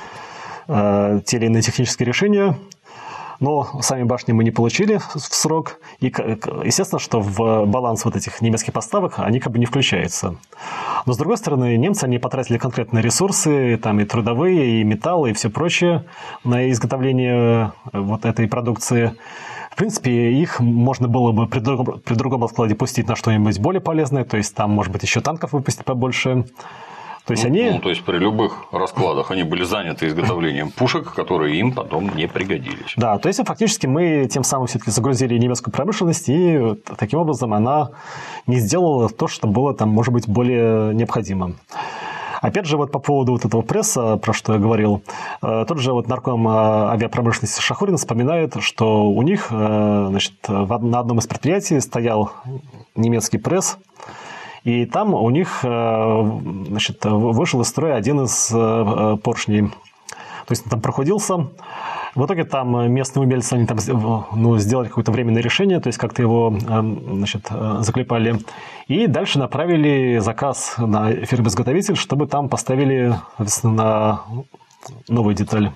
те или иные технические решения. Но сами башни мы не получили в срок. И, естественно, что в баланс вот этих немецких поставок они как бы не включаются. Но, с другой стороны, немцы, они потратили конкретные ресурсы, там и трудовые, и металлы, и все прочее на изготовление вот этой продукции. В принципе, их можно было бы при другом раскладе пустить на что-нибудь более полезное, то есть там, может быть, еще танков выпустить побольше. То есть то есть при любых раскладах они были заняты изготовлением пушек, которые им потом не пригодились. Да, то есть фактически мы тем самым все-таки загрузили немецкую промышленность, и таким образом она не сделала то, что было там, может быть, более необходимо. Опять же, вот по поводу вот этого пресса, про что я говорил, тот же вот нарком авиапромышленности Шахурин вспоминает, что у них, значит, на одном из предприятий стоял немецкий пресс, и там у них, значит, вышел из строя один из поршней. То есть он там прохудился. В итоге там местные умельцы они там, сделали какое-то временное решение, то есть как-то его, значит, заклепали. И дальше направили заказ на фирму-изготовитель, чтобы там поставили, соответственно, новую деталь.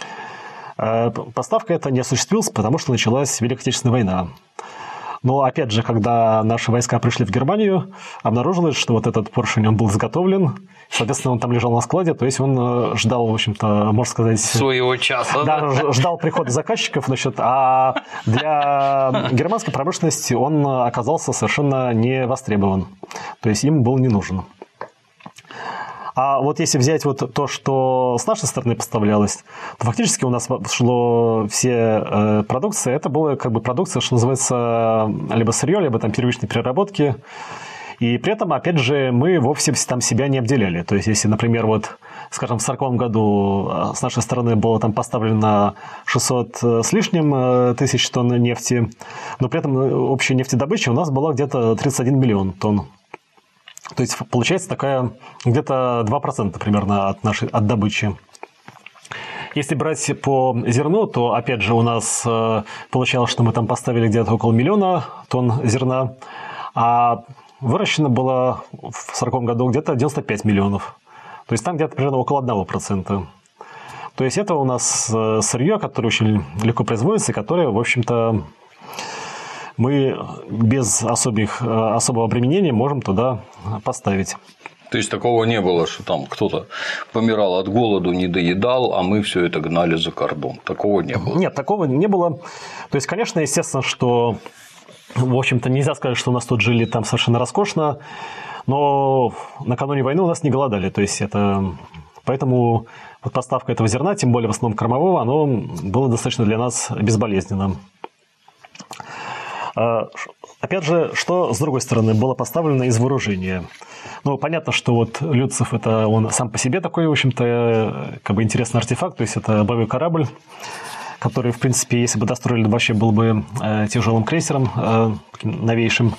Поставка эта не осуществилась, потому что началась Великая Отечественная война. Но, опять же, когда наши войска пришли в Германию, обнаружилось, что вот этот поршень, он был изготовлен, соответственно, он там лежал на складе, то есть он ждал, в общем-то, можно сказать... Своего часа. Да, ждал прихода заказчиков, значит, а для германской промышленности он оказался совершенно не востребован, то есть им был не нужен. А вот если взять вот то, что с нашей стороны поставлялось, то фактически у нас шло все продукции, это была как бы продукция, что называется, либо сырье, либо там первичные переработки. И при этом, опять же, мы вовсе там себя не обделяли. То есть, если, например, вот, скажем, в 1940 году с нашей стороны было там поставлено 600 с лишним тысяч тонн нефти, но при этом общая нефтедобыча у нас была где-то 31 миллион тонн. То есть, получается такая где-то 2% примерно от добычи. Если брать по зерну, то, опять же, у нас получалось, что мы там поставили где-то около 1 миллиона тонн зерна, а выращено было в 1940 году где-то 95 миллионов. То есть там где-то примерно около 1%. То есть это у нас сырье, которое очень легко производится, и которое, в общем-то, мы без особого обременения можем туда поставить. То есть такого не было, что там кто-то помирал от голоду, не доедал, а мы все это гнали за кордон. Такого не было. Нет, такого не было. То есть, конечно, естественно, что, в общем-то, нельзя сказать, что у нас тут жили там совершенно роскошно, но накануне войны у нас не голодали. То есть это... Поэтому вот поставка этого зерна, тем более в основном кормового, оно было достаточно для нас безболезненно. Опять же, что с другой стороны было поставлено из вооружения? Ну, понятно, что вот Люцев, это он сам по себе такой, в общем-то, как бы интересный артефакт, то есть это боевой корабль, который, в принципе, если бы достроили, вообще был бы тяжелым крейсером, новейшим.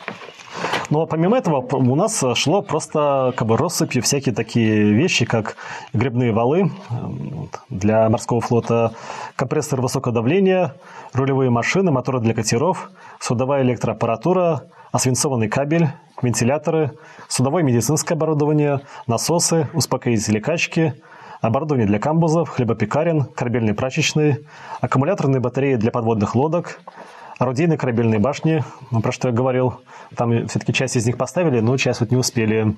Но помимо этого у нас шло просто как бы россыпью всякие такие вещи, как гребные валы для морского флота, компрессоры высокого давления, рулевые машины, моторы для катеров, судовая электроаппаратура, освинцованный кабель, вентиляторы, судовое медицинское оборудование, насосы, успокоители качки, оборудование для камбузов, хлебопекарен, корабельные прачечные, аккумуляторные батареи для подводных лодок, орудийные корабельные башни, про что я говорил, там все-таки часть из них поставили, но часть вот не успели.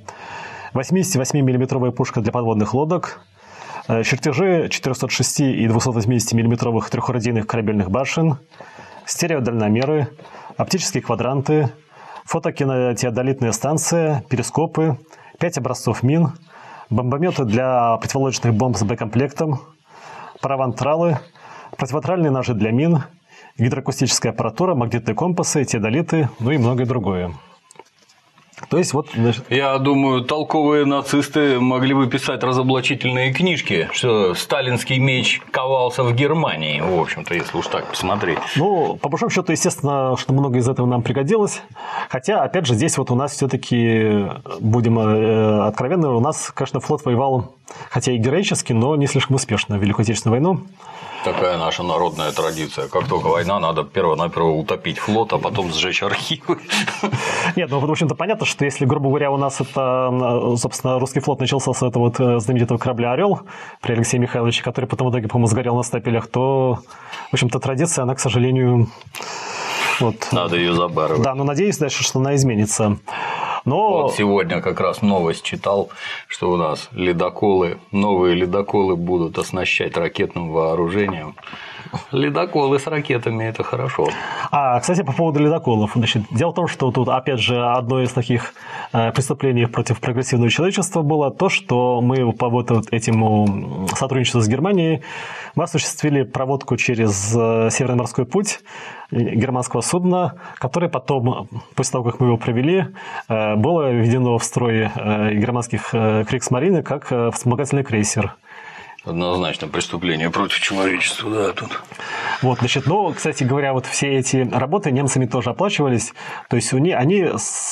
88 миллиметровая пушка для подводных лодок, чертежи 406 и 280 миллиметровых трехорудийных корабельных башен, стереодальномеры, оптические квадранты, фотокинотеодолитная станция, перископы, 5 образцов мин, бомбометы для противолодочных бомб с боекомплектом, паравантралы, противотральные ножи для мин, гидроакустическая аппаратура, магнитные компасы, теодолиты, ну и многое другое. То есть вот... Я думаю, толковые нацисты могли бы писать разоблачительные книжки, что сталинский меч ковался в Германии, в общем-то, если уж так посмотреть. Ну, по большому счету, естественно, что много из этого нам пригодилось. Хотя, опять же, здесь вот у нас все-таки, будем откровенны, у нас, конечно, флот воевал, хотя и героически, но не слишком успешно в Великую Отечественную войну. Такая наша народная традиция. Как только война, надо перво-наперво утопить флот, а потом сжечь архивы. Нет, ну, в общем-то, понятно, что если, грубо говоря, у нас это, собственно, русский флот начался с этого вот знаменитого корабля «Орел» при Алексее Михайловиче, который потом в итоге, по-моему, сгорел на стапелях, то, в общем-то, традиция, она, к сожалению... Вот. Надо ее забарывать. Да, но надеюсь дальше, что она изменится. Но... Вот сегодня как раз новость читал, что у нас новые ледоколы будут оснащать ракетным вооружением. Ледоколы с ракетами – это хорошо. Кстати, по поводу ледоколов. Значит, дело в том, что тут, опять же, одно из таких преступлений против прогрессивного человечества было то, что мы по вот этому сотрудничеству с Германией мы осуществили проводку через Северный морской путь германского судна, которое потом, после того, как мы его провели, было введено в строй германских Кригсмарины как вспомогательный крейсер. Однозначно преступление против человечества, да, тут. Вот, значит, но, кстати говоря, вот все эти работы немцами тоже оплачивались, то есть они с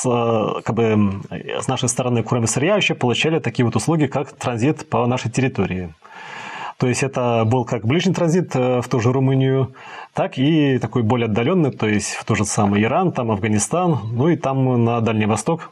нашей стороны, кроме сырья, еще получали такие вот услуги, как транзит по нашей территории. То есть это был как ближний транзит в ту же Румынию, так и такой более отдаленный, то есть в тот же самый Иран, там Афганистан, ну и там на Дальний Восток.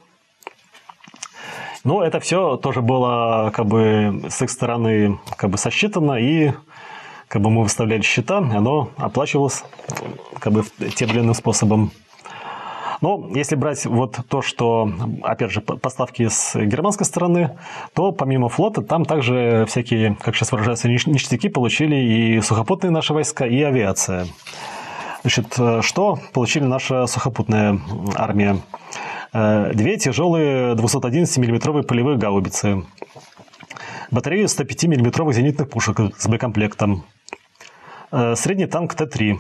Но это все тоже было как бы с их стороны как бы сосчитано, и как бы мы выставляли счета, и оно оплачивалось как бы тем или иным способом. Но если брать вот то, что, опять же, поставки с германской стороны, то помимо флота там также всякие, как сейчас выражаются, ништяки получили и сухопутные наши войска, и авиация. Значит, что получили наша сухопутная армия? 2 тяжелые 211 мм полевые гаубицы, батарею 105 мм зенитных пушек с боекомплектом, средний танк Т-3,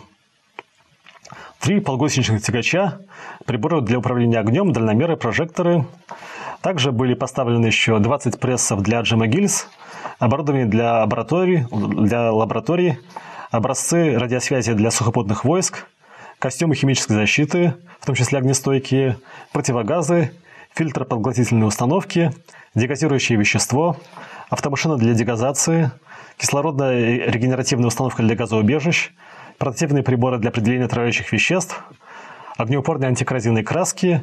3 полгусеничных тягача, приборы для управления огнем, дальномеры, прожекторы. Также были поставлены еще 20 прессов для отжима гильз, оборудование для лабораторий, образцы радиосвязи для сухопутных войск, костюмы химической защиты, в том числе огнестойкие, противогазы, фильтры подглотительной установки, дегазирующее вещество, автомашина для дегазации, кислородная регенеративная установка для газоубежищ, портативные приборы для определения отравляющих веществ, огнеупорные антикоррозийные краски,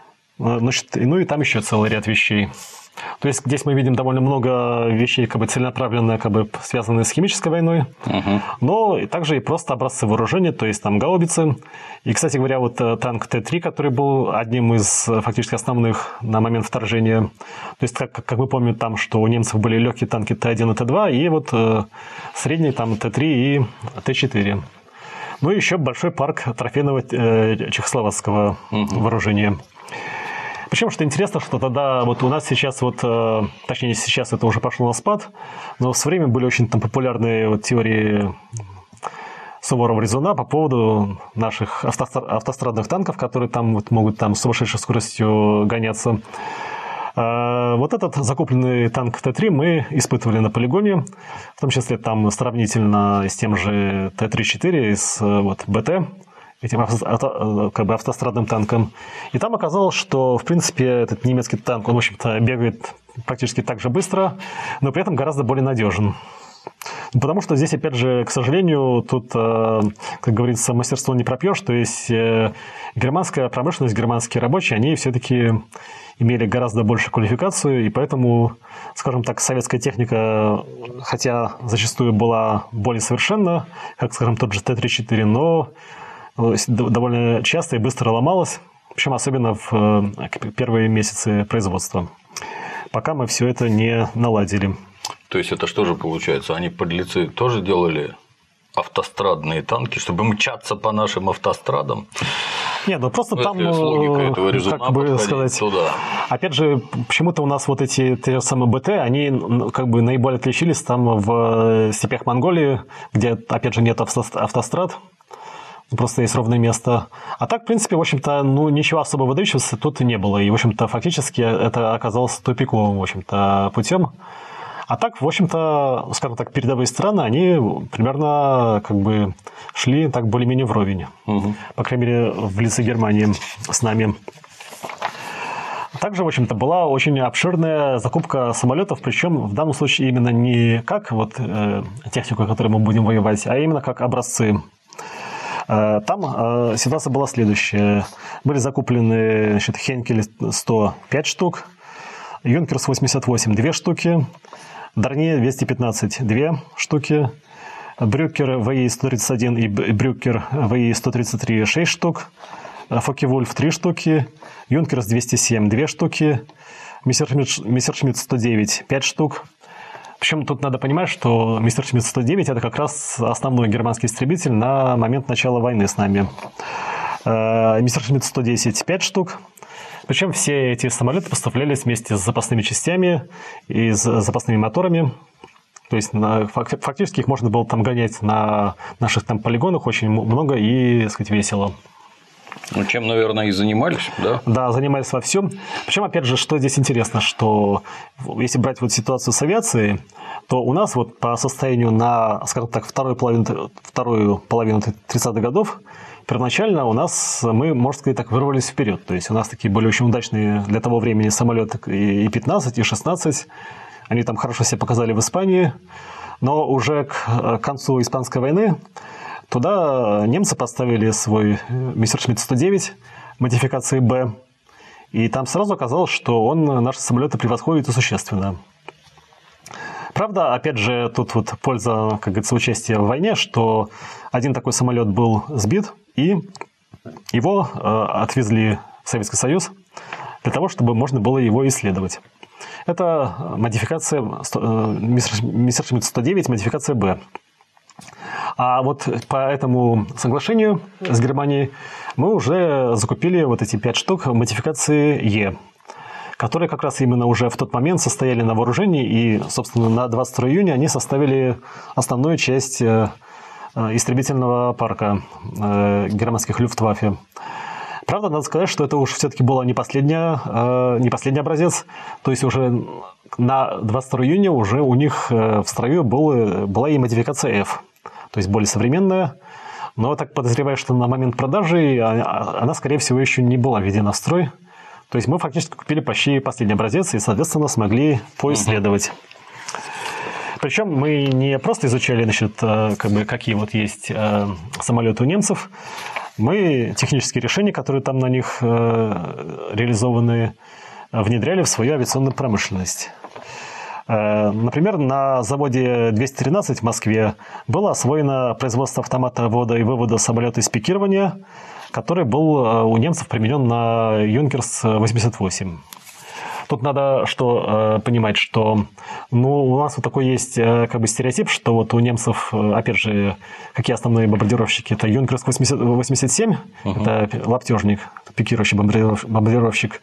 ну и там еще целый ряд вещей. То есть здесь мы видим довольно много вещей, целенаправленно связанные с химической войной, но также и просто образцы вооружения, то есть там гаубицы. И, кстати говоря, вот танк Т-3, который был одним из фактически основных на момент вторжения. То есть, как мы помним, там, что у немцев были легкие танки Т-1 и Т-2, и вот средний там Т-3 и Т-4. Ну и еще большой парк трофейного чехословацкого вооружения. Причем, что интересно, что тогда вот у нас сейчас, точнее, сейчас это уже пошло на спад, но в свое время были очень там популярные теории Суворова-Резуна по поводу наших автострадных танков, которые там могут с сумасшедшей скоростью гоняться. Вот этот закупленный танк Т-3 мы испытывали на полигоне, в том числе там сравнительно с тем же Т-34 с БТ, этим автострадным танком. И там оказалось, что, в принципе, этот немецкий танк, он, в общем-то, бегает практически так же быстро, но при этом гораздо более надежен. Потому что здесь, опять же, к сожалению, тут, как говорится, мастерство не пропьешь. То есть германская промышленность, германские рабочие, они все-таки имели гораздо большую квалификацию, и поэтому, скажем так, советская техника, хотя зачастую была более совершенна, как, скажем, тот же Т-34, но довольно часто и быстро ломалась, причем особенно в первые месяцы производства, пока мы все это не наладили. То есть это что же получается? Они, подлецы, тоже делали автострадные танки, чтобы мчаться по нашим автострадам? Нет, ну просто там, как бы сказать, туда. Опять же, почему-то у нас вот эти те же самые БТ, они наиболее отличились там в степях Монголии, где, опять же, нет автострад. Просто есть ровное место. А так, в принципе, в общем-то, ничего особо выдающегося тут и не было. И, в общем-то, фактически это оказалось тупиковым, в общем-то, путем. А так, в общем-то, скажем так, передовые страны, они примерно шли так более-менее вровень. По крайней мере, в лице Германии с нами. Также, в общем-то, была очень обширная закупка самолетов, причем в данном случае именно не как технику, которой мы будем воевать, а именно как образцы. Там ситуация была следующая. Были закуплены Хенкель 100 5 штук, Юнкерс 88 2 штуки, Дарнье 215 2 штуки, Брюкер ВИ-131 и Брюкер ВИ-133 6 штук, Фокке-Вульф 3 штуки, Юнкерс 207 2 штуки, Мессершмитт 109 5 штук. Причем тут надо понимать, что Мессершмитт 109 это как раз основной германский истребитель на момент начала войны с нами. Мессершмитт 110 5 штук. Причем все эти самолеты поставлялись вместе с запасными частями и с запасными моторами. То есть фактически их можно было там гонять на наших там полигонах очень много и, так сказать, весело. Ну, чем, наверное, и занимались, да? Да, занимались во всем. Причем, опять же, что здесь интересно, что если брать ситуацию с авиацией, то у нас по состоянию на, скажем так, вторую половину 30-х годов первоначально мы, можно сказать так, вырвались вперед. То есть у нас такие были очень удачные для того времени самолеты и 15, и 16. Они там хорошо себя показали в Испании. Но уже к концу Испанской войны туда немцы поставили свой Мессершмитт 109 модификации «Б», и там сразу оказалось, что он наши самолеты превосходит и существенно. Правда, опять же, тут польза, как говорится, участия в войне, что один такой самолет был сбит, и его отвезли в Советский Союз для того, чтобы можно было его исследовать. Это модификация Мессершмитт 109, модификация «Б». А вот по этому соглашению с Германией мы уже закупили вот эти 5 штук модификации Е, которые как раз именно уже в тот момент состояли на вооружении, и, собственно, на 22 июня они составили основную часть истребительного парка германских Люфтваффе. Правда, надо сказать, что это уж все-таки был не последний образец, то есть уже на 22 июня уже у них в строю была и модификация F, то есть более современная, но я так подозреваю, что на момент продажи она, скорее всего, еще не была введена в строй. То есть мы фактически купили почти последний образец и, соответственно, смогли поисследовать. Причем мы не просто изучали, значит, какие вот есть самолеты у немцев, мы технические решения, которые там на них реализованы, внедряли в свою авиационную промышленность. Например, на заводе 213 в Москве было освоено производство автомата ввода и вывода самолета из пикирования, который был у немцев применен на Юнкерс-88. Тут надо понимать, что у нас вот такой есть стереотип, что вот у немцев, опять же, какие основные бомбардировщики? Это Юнкерс-87, это лаптежник, пикирующий бомбардировщик,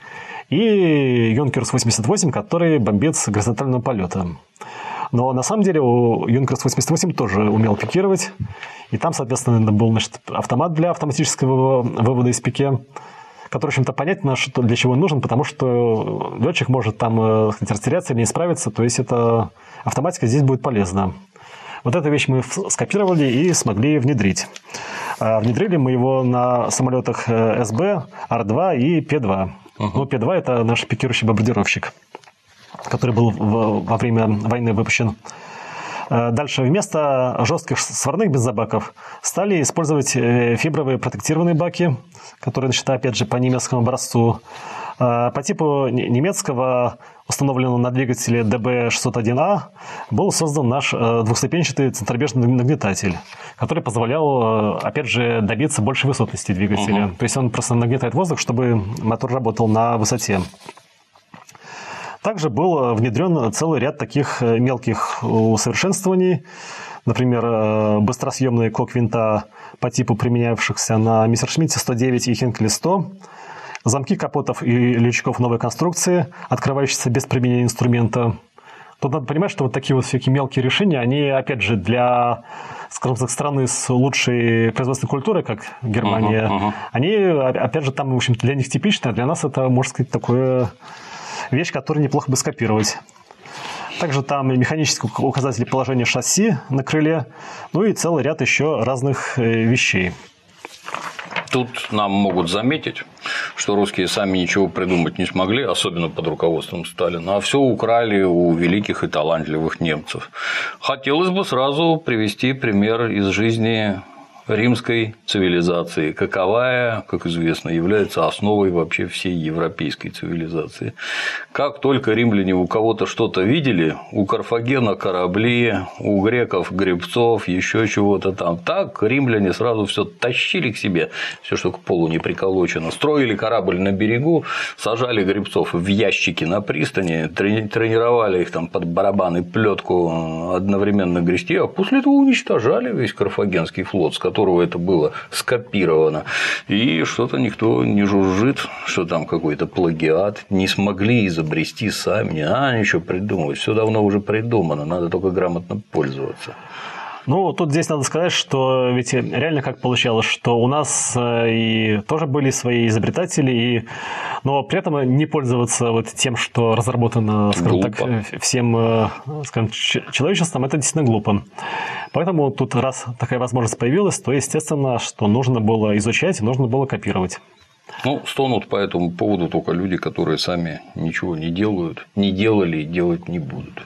и Юнкерс-88, который бомбит с горизонтального полета. Но на самом деле у Юнкерс-88 тоже умел пикировать, и там, соответственно, был, значит, автомат для автоматического вывода из пике, который, в общем-то, понятно, для чего он нужен, потому что летчик может там растеряться или не справиться, то есть эта автоматика здесь будет полезна. Вот эту вещь мы скопировали и смогли внедрить. Внедрили мы его на самолетах СБ, Р-2 и П-2. Ну, П-2 – это наш пикирующий бомбардировщик, который был во время войны выпущен. Дальше вместо жестких сварных бензобаков стали использовать фибровые протектированные баки, которые, значит, опять же, по немецкому образцу. По типу немецкого, установленного на двигателе ДБ-601А, был создан наш двухступенчатый центробежный нагнетатель, который позволял, опять же, добиться большей высотности двигателя. То есть он просто нагнетает воздух, чтобы мотор работал на высоте. Также был внедрен целый ряд таких мелких усовершенствований, например, быстросъемные кок-винта по типу применявшихся на Мессершмитте 109 и Хенкеле 100, замки капотов и лючков новой конструкции, открывающиеся без применения инструмента. Тут надо понимать, что вот такие вот всякие мелкие решения, они, опять же, для, скажем так, страны с лучшей производственной культурой, как Германия, они, опять же, там, в общем-то, для них типичны, а для нас это, можно сказать, такое вещь, которую неплохо бы скопировать. Также там и механические указатели положения шасси на крыле, ну и целый ряд еще разных вещей. Тут нам могут заметить, что русские сами ничего придумать не смогли, особенно под руководством Сталина, а все украли у великих и талантливых немцев. Хотелось бы сразу привести пример из жизни римской цивилизации, каковая, как известно, является основой вообще всей европейской цивилизации. Как только римляне у кого-то что-то видели, у Карфагена корабли, у греков гребцов, еще чего-то там, так римляне сразу все тащили к себе, все, что к полу не приколочено, строили корабль на берегу, сажали гребцов в ящики на пристани, тренировали их там под барабан и плетку одновременно грести, а после этого уничтожали весь Карфагенский флот, с которого это было скопировано. И что-то никто не жужжит, что там какой-то плагиат, не смогли изобрести сами, ничего придумывать, все давно уже придумано, надо только грамотно пользоваться. Ну, тут здесь надо сказать, что ведь реально как получалось, что у нас и тоже были свои изобретатели, но при этом не пользоваться вот тем, что разработано, скажем так, всем, скажем, человечеством, это действительно глупо. Поэтому тут, раз такая возможность появилась, то естественно, что нужно было изучать, нужно было копировать. Ну, стонут по этому поводу только люди, которые сами ничего не делают, не делали и делать не будут.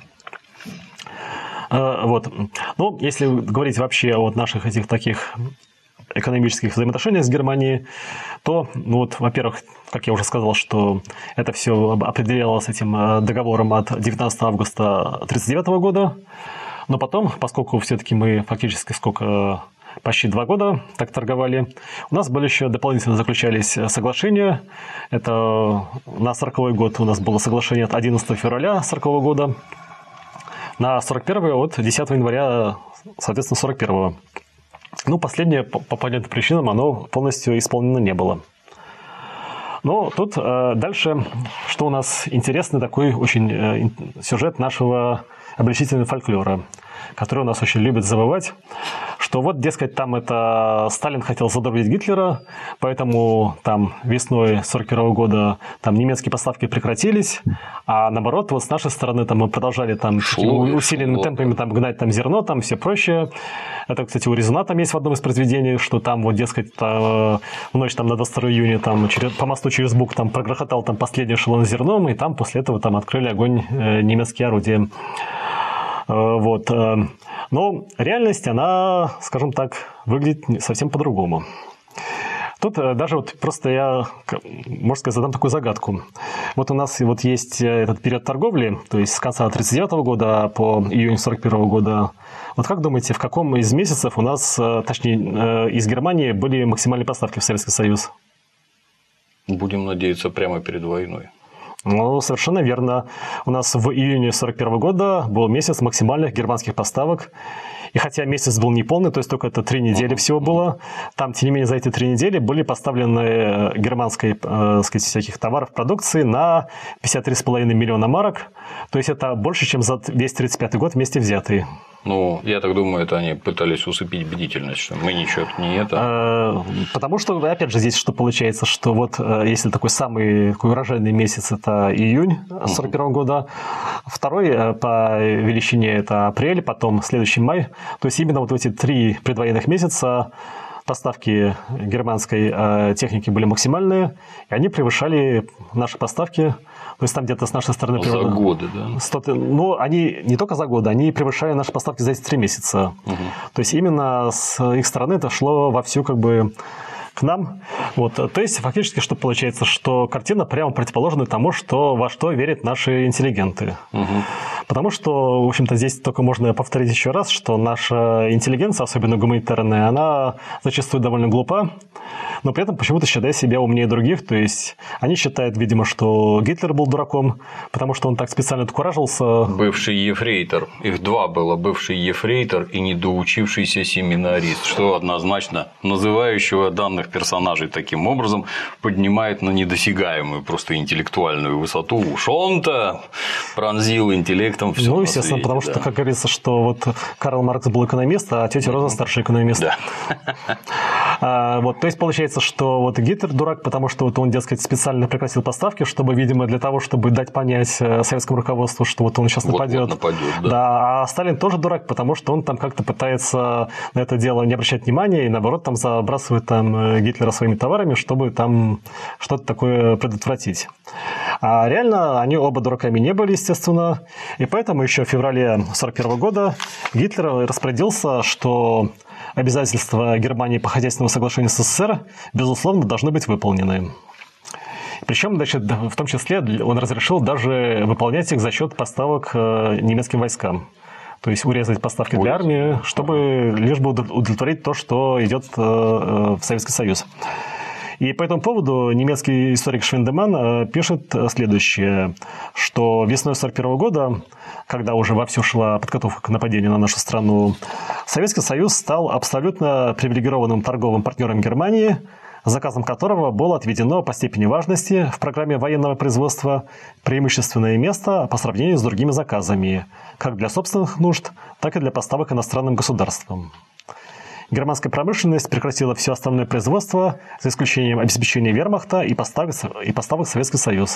Вот. Ну, если говорить вообще о наших этих таких экономических взаимоотношениях с Германией, то, ну вот, во-первых, как я уже сказал, что это все определялось этим договором от 19 августа 1939 года, но потом, поскольку все-таки мы фактически почти 2 года так торговали, у нас были еще дополнительно заключались соглашения. Это на 40-й год у нас было соглашение от 11 февраля 40-го года, на 41-й от 10 января, соответственно, 41-го. Ну, последнее, по понятным причинам, оно полностью исполнено не было. Но тут дальше, что у нас интересный такой очень сюжет нашего обличительного фольклора, который у нас очень любят забывать, что вот, дескать, там это Сталин хотел задобрить Гитлера, поэтому там весной 1941 года там немецкие поставки прекратились, а наоборот, вот с нашей стороны там мы продолжали там усиленными темпами там гнать там зерно, там все прочее. Это, кстати, у Резуна там есть в одном из произведений, что там вот, дескать, в ночь там на 22 июня там по мосту через Буг там прогрохотал там последний эшелон с зерном, и там после этого там открыли огонь немецкие орудия. Вот. Но реальность, она, скажем так, выглядит совсем по-другому. Тут даже вот просто я, можно сказать, задам такую загадку. Вот у нас вот есть этот период торговли, то есть с конца 1939 года по июнь 1941 года. Вот как думаете, в каком из месяцев у нас, точнее, из Германии были максимальные поставки в Советский Союз? Будем надеяться, прямо перед войной. Ну, совершенно верно. У нас в июне 1941 года был месяц максимальных германских поставок. И хотя месяц был неполный, то есть только это 3 недели всего было, там, тем не менее, за эти 3 недели были поставлены германской, сказать, всяких товаров, продукции на 53,5 миллиона марок. То есть это больше, чем за весь 1935 год вместе взятый. Ну, я так думаю, это они пытались усыпить бдительность, что мы ничего не это. Потому что, опять же, здесь что получается, что вот если такой самый такой урожайный месяц – это июнь 1941 года, второй по величине – это апрель, потом следующий май. То есть именно вот в эти 3 предвоенных месяца поставки германской техники были максимальные, и они превышали наши поставки. То есть там где-то с нашей стороны... За годы, да? 100, ну, они не только за годы, они превышали наши поставки за эти 3 месяца. То есть именно с их стороны это шло вовсю как бы к нам. Вот. То есть фактически что получается, что картина прямо противоположна тому, во что верят наши интеллигенты. Потому что, в общем-то, здесь только можно повторить еще раз, что наша интеллигенция, особенно гуманитарная, она зачастую довольно глупа, но при этом почему-то считает себя умнее других. То есть они считают, видимо, что Гитлер был дураком, потому что он так специально куражился. Бывший ефрейтор. Их 2 было. Бывший ефрейтор и недоучившийся семинарист, что однозначно называющего данных персонажей таким образом поднимает на недосягаемую просто интеллектуальную высоту. Уж он-то пронзил интеллектом все. Ну, естественно, потому что, как говорится, что вот Карл Маркс был экономист, а тетя Роза старший экономист. Да. Вот, то есть получается, что вот Гитлер дурак, потому что вот он, дескать, специально прекратил поставки, чтобы, видимо, для того, чтобы дать понять советскому руководству, что вот он сейчас нападет. Да. А Сталин тоже дурак, потому что он там как-то пытается на это дело не обращать внимания и, наоборот, там забрасывает там Гитлера своими товарами, чтобы там что-то такое предотвратить. А реально они оба дураками не были, естественно, и поэтому еще в феврале 1941 года Гитлер распорядился, что обязательства Германии по хозяйственному соглашению с СССР, безусловно, должны быть выполнены. Причем, значит, в том числе он разрешил даже выполнять их за счет поставок немецким войскам. То есть урезать поставки для армии, чтобы лишь бы удовлетворить то, что идет в Советский Союз. И по этому поводу немецкий историк Швендеман пишет следующее, что весной 1941 года, когда уже вовсю шла подготовка к нападению на нашу страну, Советский Союз стал абсолютно привилегированным торговым партнером Германии, заказом которого было отведено по степени важности в программе военного производства преимущественное место по сравнению с другими заказами, как для собственных нужд, так и для поставок иностранным государствам. Германская промышленность прекратила все остальное производство, за исключением обеспечения вермахта и поставок в Советский Союз.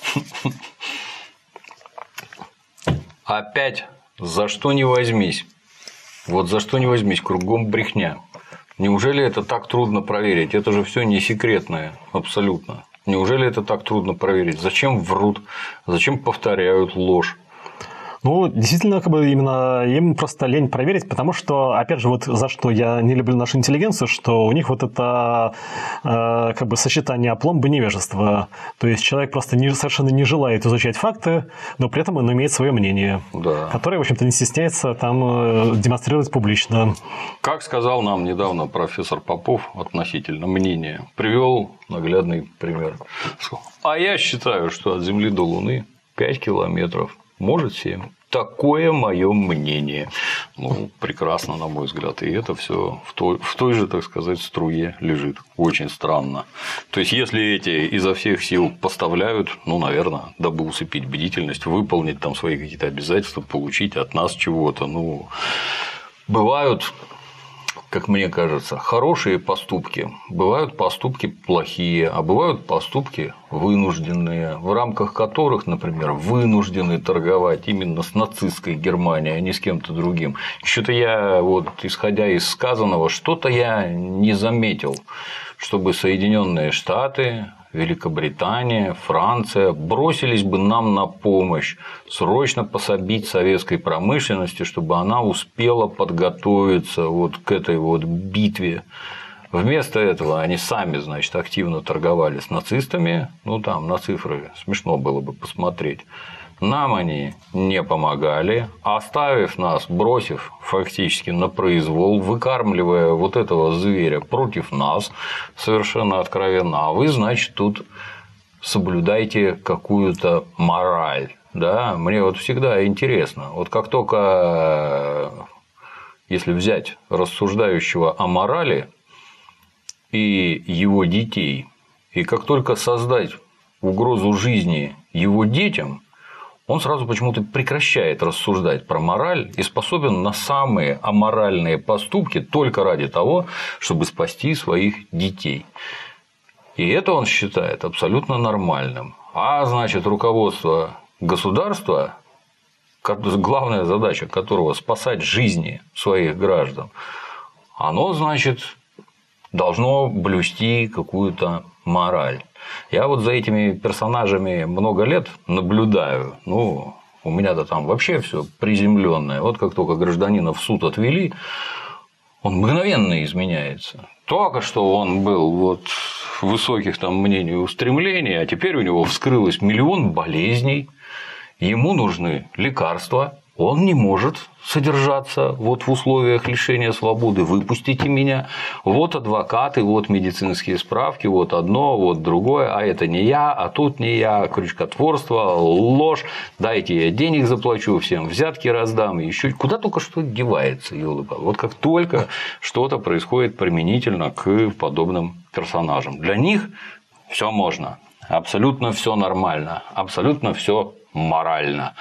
Опять за что не возьмись. Вот за что не возьмись, кругом брехня. Неужели это так трудно проверить? Это же все не секретное, абсолютно. Неужели это так трудно проверить? Зачем врут? Зачем повторяют ложь? Ну, действительно, как бы именно им просто лень проверить, потому что, опять же, вот за что я не люблю нашу интеллигенцию, что у них вот это как бы сочетание опломбы и невежества. То есть человек просто совершенно не желает изучать факты, но при этом он имеет свое мнение, которое, в общем-то, не стесняется там демонстрировать публично. Как сказал нам недавно профессор Попов относительно мнения, привел наглядный пример. А я считаю, что от Земли до Луны 5 километров. Может 7, Такое мое мнение. Ну, прекрасно, на мой взгляд. И это все в той же, так сказать, струе лежит. Очень странно. То есть, если эти изо всех сил поставляют, ну, наверное, дабы усыпить бдительность, выполнить там свои какие-то обязательства, получить от нас чего-то. Ну, бывают, как мне кажется, хорошие поступки, бывают поступки плохие, а бывают поступки вынужденные, в рамках которых, например, вынуждены торговать именно с нацистской Германией, а не с кем-то другим. Что-то я, вот, исходя из сказанного, что-то я не заметил, чтобы Соединенные Штаты, Великобритания, Франция бросились бы нам на помощь, срочно пособить советской промышленности, чтобы она успела подготовиться вот к этой вот битве. Вместо этого они сами, значит, активно торговали с нацистами, ну там на цифры смешно было бы посмотреть. Нам они не помогали, оставив нас, бросив фактически на произвол, выкармливая вот этого зверя против нас совершенно откровенно. А вы, значит, тут соблюдайте какую-то мораль. Да? Мне вот всегда интересно. Вот как только, если взять рассуждающего о морали и его детей, и как только создать угрозу жизни его детям, он сразу почему-то прекращает рассуждать про мораль и способен на самые аморальные поступки только ради того, чтобы спасти своих детей. И это он считает абсолютно нормальным. А значит, руководство государства, главная задача которого спасать жизни своих граждан, оно, значит, должно блюсти какую-то мораль. Я вот за этими персонажами много лет наблюдаю. Ну, у меня-то там вообще все приземленное. Вот как только гражданина в суд отвели, он мгновенно изменяется. Только что он был вот высоких там мнений и устремлений, а теперь у него вскрылось миллион болезней, ему нужны лекарства. Он не может содержаться вот в условиях лишения свободы. Выпустите меня. Вот адвокаты, вот медицинские справки, вот одно, вот другое. А это не я, а тут не я. Крючкотворство, ложь. Дайте я денег заплачу всем, взятки раздам. Еще куда только что девается. Вот как только что-то происходит применительно к подобным персонажам. Для них все можно. Абсолютно все нормально. Абсолютно все морально.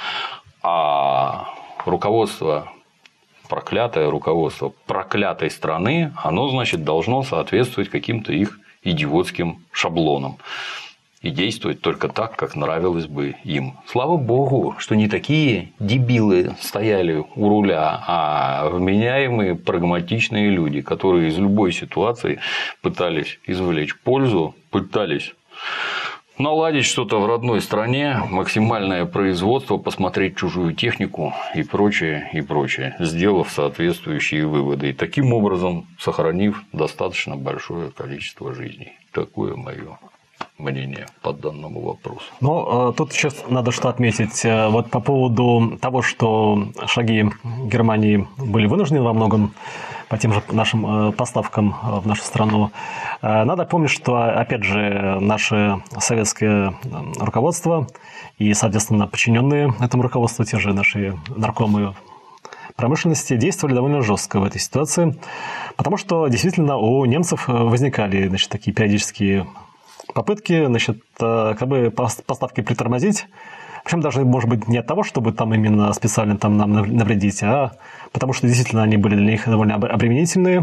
А руководство, проклятое руководство проклятой страны, оно, значит, должно соответствовать каким-то их идиотским шаблонам и действовать только так, как нравилось бы им. Слава богу, что не такие дебилы стояли у руля, а вменяемые, прагматичные люди, которые из любой ситуации пытались извлечь пользу, пытались наладить что-то в родной стране, максимальное производство, посмотреть чужую технику и прочее, сделав соответствующие выводы. И таким образом сохранив достаточно большое количество жизней. Такое мое мнение по данному вопросу. Ну, тут сейчас надо что отметить. Вот по поводу того, что шаги Германии были вынуждены во многом по тем же нашим поставкам в нашу страну. Надо помнить, что, опять же, наше советское руководство и, соответственно, подчиненные этому руководству, те же наши наркомы промышленности, действовали довольно жестко в этой ситуации, потому что действительно у немцев возникали, значит, такие периодические попытки, значит, как бы поставки притормозить. Причем даже, может быть, не от того, чтобы там именно специально там нам навредить, а потому что действительно они были для них довольно обременительные.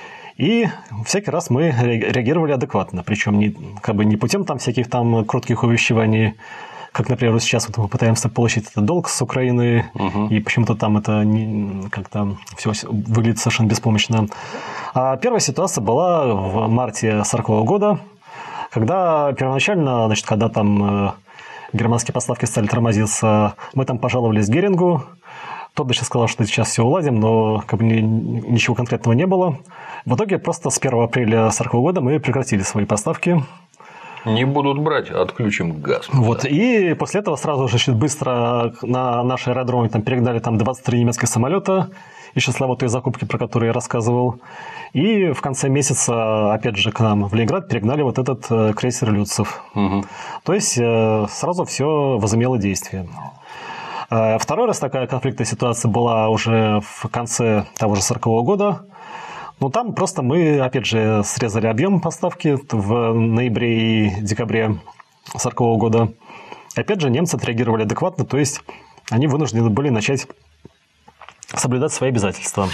И всякий раз мы реагировали адекватно. Причем не путем там всяких там коротких увещеваний, как, например, сейчас вот мы пытаемся получить этот долг с Украины, и почему-то там это как-то все выглядит совершенно беспомощно. А первая ситуация была в марте 1940 года, когда первоначально, значит, когда там германские поставки стали тормозиться, мы там пожаловались Герингу. Тот даже сказал, что сейчас все уладим, но как бы ничего конкретного не было. В итоге просто с 1 апреля 1940 года мы прекратили свои поставки. Не будут брать, отключим газ. Вот. И после этого сразу же быстро на наши аэродромы там перегнали там 23 немецких самолета из числа вот той закупки, про которую я рассказывал. И в конце месяца, опять же, к нам в Ленинград перегнали вот этот крейсер «Люцев». То есть сразу все возымело действие. Второй раз такая конфликтная ситуация была уже в конце того же 1940 года. Ну, там просто мы, опять же, срезали объем поставки в ноябре и декабре 1940 года. Опять же, немцы отреагировали адекватно, то есть они вынуждены были начать соблюдать свои обязательства.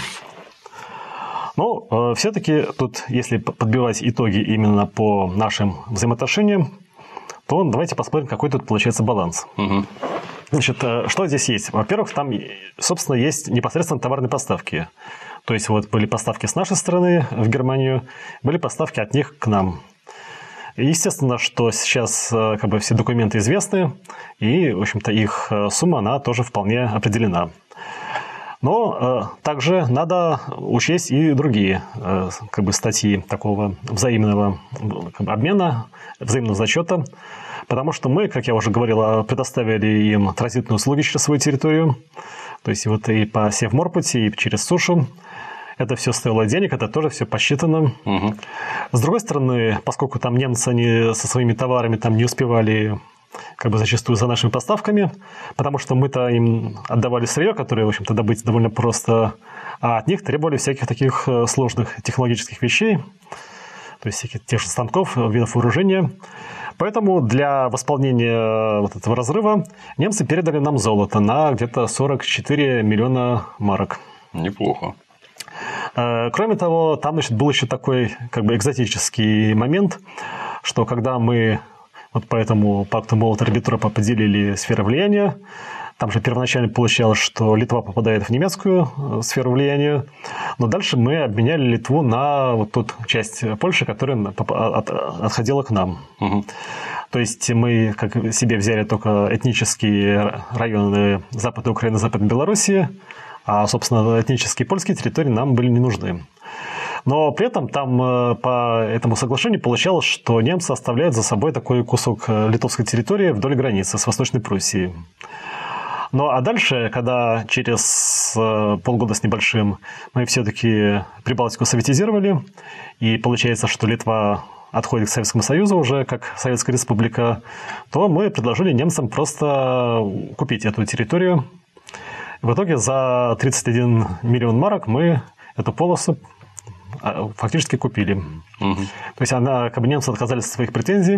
Но все-таки тут, если подбивать итоги именно по нашим взаимоотношениям, то давайте посмотрим, какой тут получается баланс. Угу. Значит, что здесь есть? Во-первых, там, собственно, есть непосредственно товарные поставки. То есть, вот были поставки с нашей стороны в Германию, были поставки от них к нам. Естественно, что сейчас как бы все документы известны, и, в общем-то, их сумма, она тоже вполне определена. Но также надо учесть и другие как бы, статьи такого взаимного как бы, обмена, взаимного зачета, потому что мы, как я уже говорил, предоставили им транзитные услуги через свою территорию, то есть вот и по Севморпути, и через сушу. Это все стоило денег, это тоже все посчитано. Угу. С другой стороны, поскольку там немцы они со своими товарами там не успевали как бы зачастую за нашими поставками, потому что мы-то им отдавали сырье, которое, в общем-то, добыть довольно просто, а от них требовали всяких таких сложных технологических вещей, то есть всяких тех же станков, видов вооружения. Поэтому для восполнения вот этого разрыва немцы передали нам золото на где-то 44 миллиона марок. Неплохо. Кроме того, там, значит, был еще такой как бы экзотический момент, что когда мы вот по этому пакту Молотова-Риббентропа поделили сферы влияния, там же первоначально получалось, что Литва попадает в немецкую сферу влияния, но дальше мы обменяли Литву на вот ту часть Польши, которая отходила к нам. Угу. То есть мы как себе взяли только этнические районы Западной Украины, Западной Белоруссии, а, собственно, этнические польские территории нам были не нужны. Но при этом там по этому соглашению получалось, что немцы оставляют за собой такой кусок литовской территории вдоль границы с Восточной Пруссией. Ну а дальше, когда через полгода с небольшим мы все-таки Прибалтику советизировали, и получается, что Литва отходит к Советскому Союзу уже как Советская Республика, то мы предложили немцам просто купить эту территорию. В итоге за 31 миллион марок мы эту полосу фактически купили. Угу. То есть она, как бы немцы отказались от своих претензий.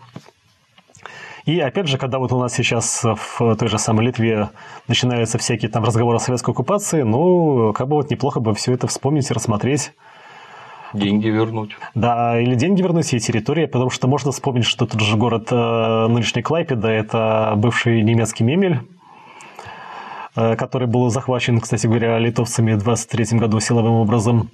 И опять же, когда вот у нас сейчас в той же самой Литве начинаются всякие там разговоры о советской оккупации, ну, как бы вот неплохо бы все это вспомнить и рассмотреть. Деньги вернуть. Да, или деньги вернуть, и территория, потому что можно вспомнить, что тот же город нынешний Клайпеда, это бывший немецкий Мемель, который был захвачен, кстати говоря, литовцами в 1923 году силовым образом.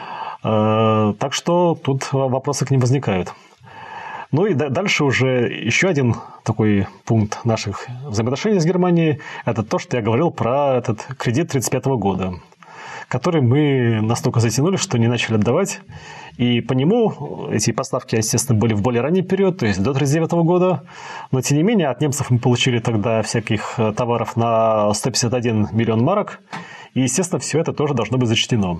Так что тут вопросы к ним возникают. Ну и дальше уже еще один такой пункт наших взаимоотношений с Германией – это то, что я говорил про этот кредит 1935 года, который мы настолько затянули, что не начали отдавать. И по нему эти поставки, естественно, были в более ранний период, то есть до 1939 года. Но, тем не менее, от немцев мы получили тогда всяких товаров на 151 миллион марок. И, естественно, все это тоже должно быть зачтено.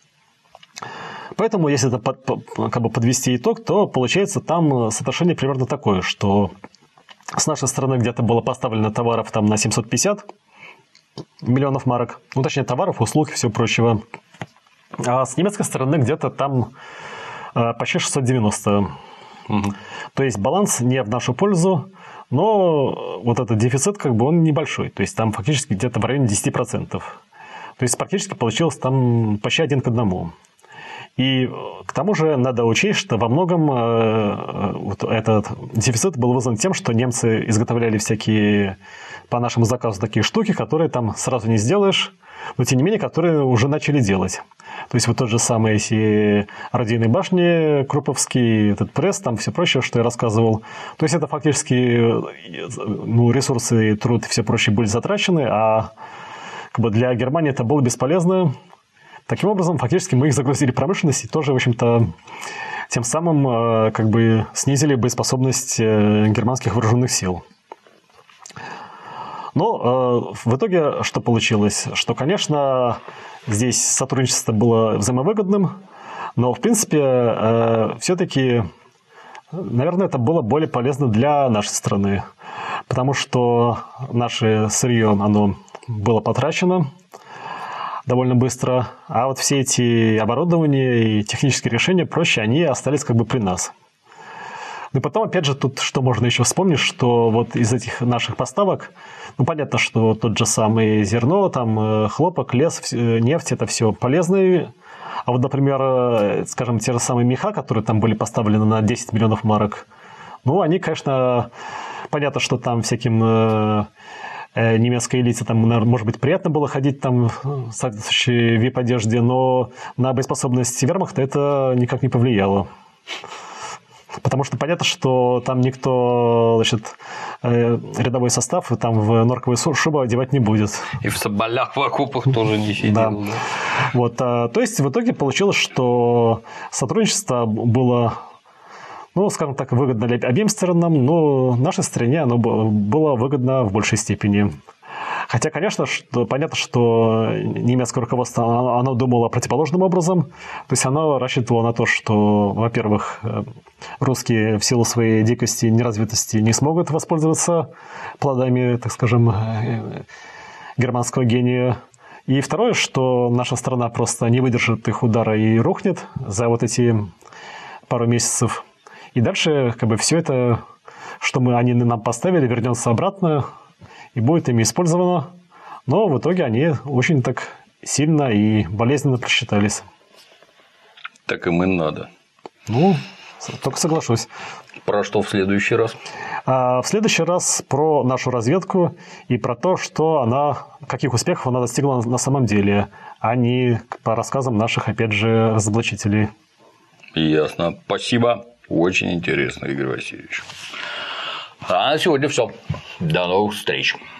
Поэтому, если это как бы подвести итог, то получается там соотношение примерно такое, что с нашей стороны где-то было поставлено товаров там на 750 миллионов марок, ну, точнее, товаров, услуг и всего прочего. А с немецкой стороны где-то там почти 690. Угу. То есть баланс не в нашу пользу, но вот этот дефицит как бы он небольшой. То есть там фактически где-то в районе 10%. То есть практически получилось там почти 1 к 1. И к тому же надо учесть, что во многом вот этот дефицит был вызван тем, что немцы изготовляли всякие по нашему заказу такие штуки, которые там сразу не сделаешь, но тем не менее, которые уже начали делать. То есть вот тот же самый эти орудийные башни, Круповский, этот пресс, там все прочее, что я рассказывал. То есть это фактически ну, ресурсы, труд и все прочее были затрачены, а как бы для Германии это было бесполезно. Таким образом, фактически мы их загрузили в промышленность и тоже, в общем-то, тем самым как бы снизили боеспособность германских вооруженных сил. Но в итоге что получилось? Что, конечно, здесь сотрудничество было взаимовыгодным, но, в принципе, все-таки, наверное, это было более полезно для нашей страны. потому что наше сырье, оно было потрачено довольно быстро, а вот все эти оборудования и технические решения проще, они остались как бы при нас. Ну и потом, опять же, тут что можно еще вспомнить, что вот из этих наших поставок, ну, понятно, что тот же самый зерно, там, хлопок, лес, нефть, это все полезные. А вот, например, скажем, те же самые меха, которые там были поставлены на 10 миллионов марок, ну, они, конечно, понятно, что там всяким немецкой элите, там, может быть, приятно было ходить там в соответствующей вип-одежде, но на боеспособность вермахта это никак не повлияло. Потому что понятно, что там никто, значит, рядовой состав там в норковые шубы одевать не будет. И в соболях в окопах тоже не сидел. Да. Да? Вот, то есть в итоге получилось, что сотрудничество было, ну, скажем так, выгодно обеим сторонам, но нашей стране оно было выгодно в большей степени. Хотя, конечно, понятно, что немецкое руководство, оно думало противоположным образом. То есть оно рассчитывало на то, что, во-первых, русские в силу своей дикости и неразвитости не смогут воспользоваться плодами, так скажем, германского гения. И второе, что наша страна просто не выдержит их удара и рухнет за вот эти пару месяцев. И дальше как бы все это, что они нам поставили, вернется обратно и будет ими использовано. Но в итоге они очень так сильно и болезненно просчитались. Так им и надо. Ну, только соглашусь. Про что в следующий раз? А в следующий раз про нашу разведку и про то, что она, каких успехов она достигла на самом деле, а не по рассказам наших, опять же, разоблачителей. Ясно. Спасибо. Очень интересно, Игорь Васильевич. А на сегодня все. До новых встреч.